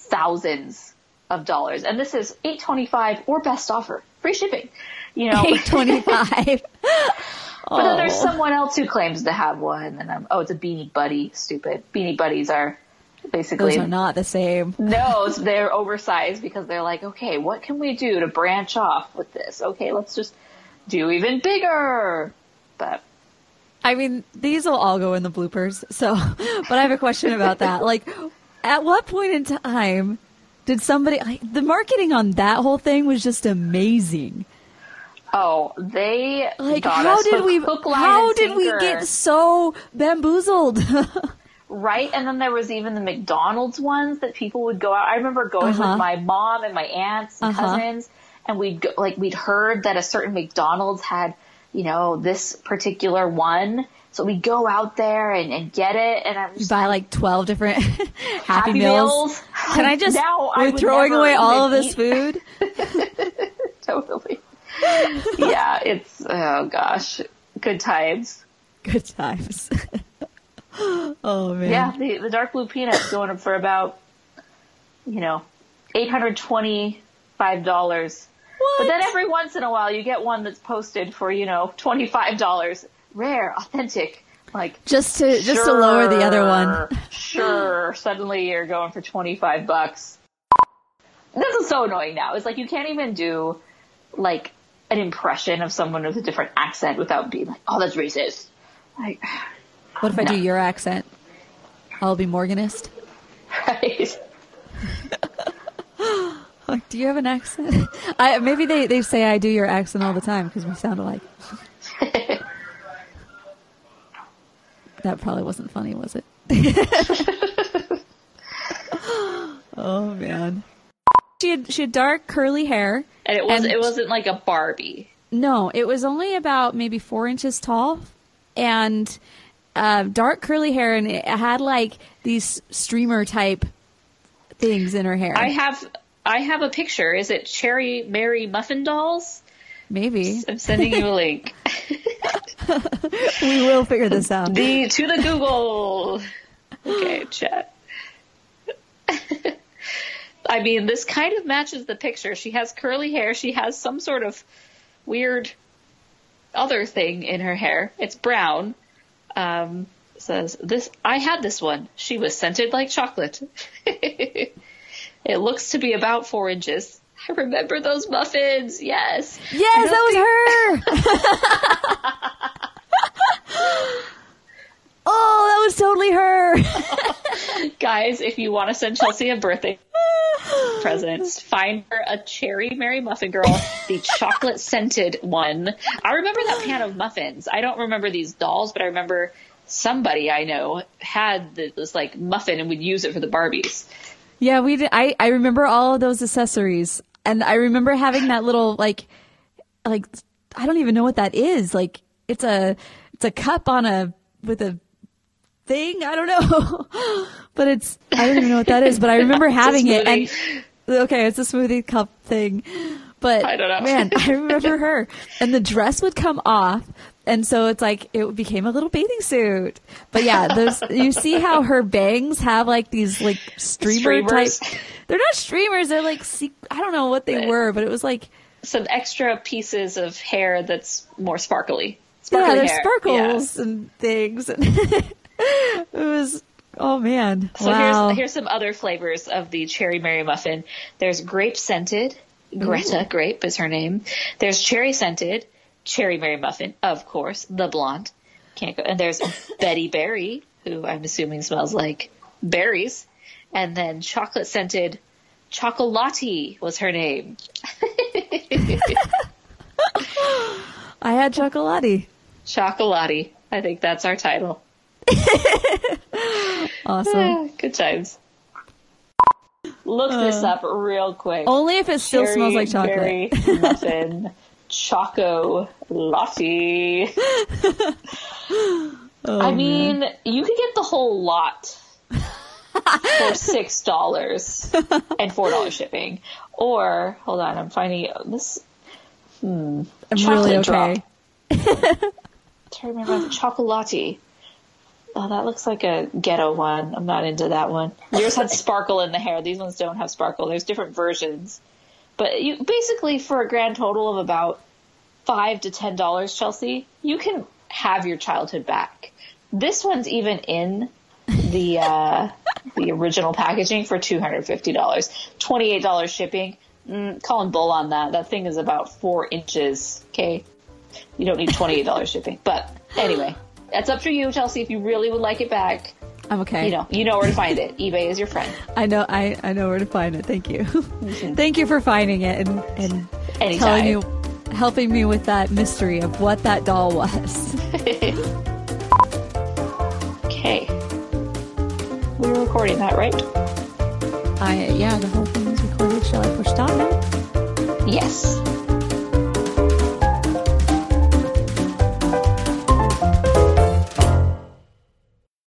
thousands of dollars. And this is $8.25 or best offer. Free shipping. You know, $8.25. But then there's someone else who claims to have one, and it's a Beanie Buddy. Stupid. Beanie Buddies are basically... Those are not the same. No, they're oversized because they're like, okay, what can we do to branch off with this? Okay, let's just do even bigger. But... I mean, these will all go in the bloopers, so... But I have a question about that. Like, at what point in time did somebody... the marketing on that whole thing was just amazing. Oh, they got how us did we hook, line, how and did we sinker. get so bamboozled? Right, and then there was even the McDonald's ones that people would go out. I remember going with my mom and my aunts and cousins, and we'd heard that a certain McDonald's had, you know, this particular one. So we'd go out there and get it, and I'm just buy like 12 different Happy Meals. Can I just? We're throwing away all of this food. Totally. Yeah, it's, oh gosh, good times. Good times. Oh man. Yeah, the dark blue peanut's going up for about, you know, $825. But then every once in a while you get one that's posted for, you know, $25. Rare, authentic, like just to lower the other one. Sure. Suddenly you're going for $25. This is so annoying now. It's like you can't even do like an impression of someone with a different accent without being like, oh, that's racist. Like, what if I do your accent? I'll be Morganist. Right. Like, do you have an accent? Maybe they say I do your accent all the time because we sound alike. That probably wasn't funny, was it? Oh man. She had dark curly hair. And it wasn't like a Barbie. No, it was only about maybe 4 inches tall and dark curly hair, and it had like these streamer type things in her hair. I have a picture. Is it Cherry Mary Muffin Dolls? Maybe. I'm sending you a link. We will figure this out. To the Google. Okay, chat. I mean, this kind of matches the picture. She has curly hair. She has some sort of weird other thing in her hair. It's brown. Says, I had this one. She was scented like chocolate. It looks to be about 4 inches. I remember those muffins. Yes. Yes, that was her. Oh, that was totally her. Guys, if you want to send Chelsea a birthday presents, find her a Cherry Mary Muffin Girl, the chocolate scented one. I remember that pan of muffins. I don't remember these dolls, but I remember somebody I know had this like muffin and would use it for the Barbies. Yeah, we did. I remember all of those accessories, and I remember having that little like I don't even know what that is. Like it's a cup with a thing. I don't know, but I don't even know what that is. But I remember having it, and okay, it's a smoothie cup thing. But I don't know. Man, I remember her, and the dress would come off. And so it's like, it became a little bathing suit. But yeah, you see how her bangs have like these like streamer type. They're not streamers. They're like, I don't know what they were, but it was like some extra pieces of hair that's more sparkly. Yeah, there's sparkles and things. And it was, oh man. So wow. here's some other flavors of the Cherry Mary Muffin. There's grape scented. Greta Grape is her name. There's cherry scented. Cherry Mary Muffin, of course, the blonde. Can't go. And there's Betty Berry, who I'm assuming smells like berries. And then chocolate scented Chocolati was her name. I had Chocolati. Chocolati. I think that's our title. Awesome. Good times. Look this up real quick. Only if it still smells like chocolate. Berry Muffin. Chocolati. I mean, you could get the whole lot for $6 and $4 shipping. Or, hold on, I'm finding this. I'm chocolate really okay. drop. Try to remember Chocolati. Oh, that looks like a ghetto one. I'm not into that one. Yours had sparkle in the hair. These ones don't have sparkle. There's different versions. But you basically, for a grand total of about $5 to $10, Chelsea, you can have your childhood back. This one's even in the original packaging for $250. $28 shipping. Calling bull on that. That thing is about 4 inches. Okay, you don't need $28 shipping. But anyway, that's up to you, Chelsea. If you really would like it back, I'm okay. You know where to find it. eBay is your friend. I know where to find it. Thank you. Mm-hmm. Thank you for finding it and helping me with that mystery of what that doll was. Okay. We were recording that, right? Yeah, the whole thing is recorded. Shall I push stop now? Yes.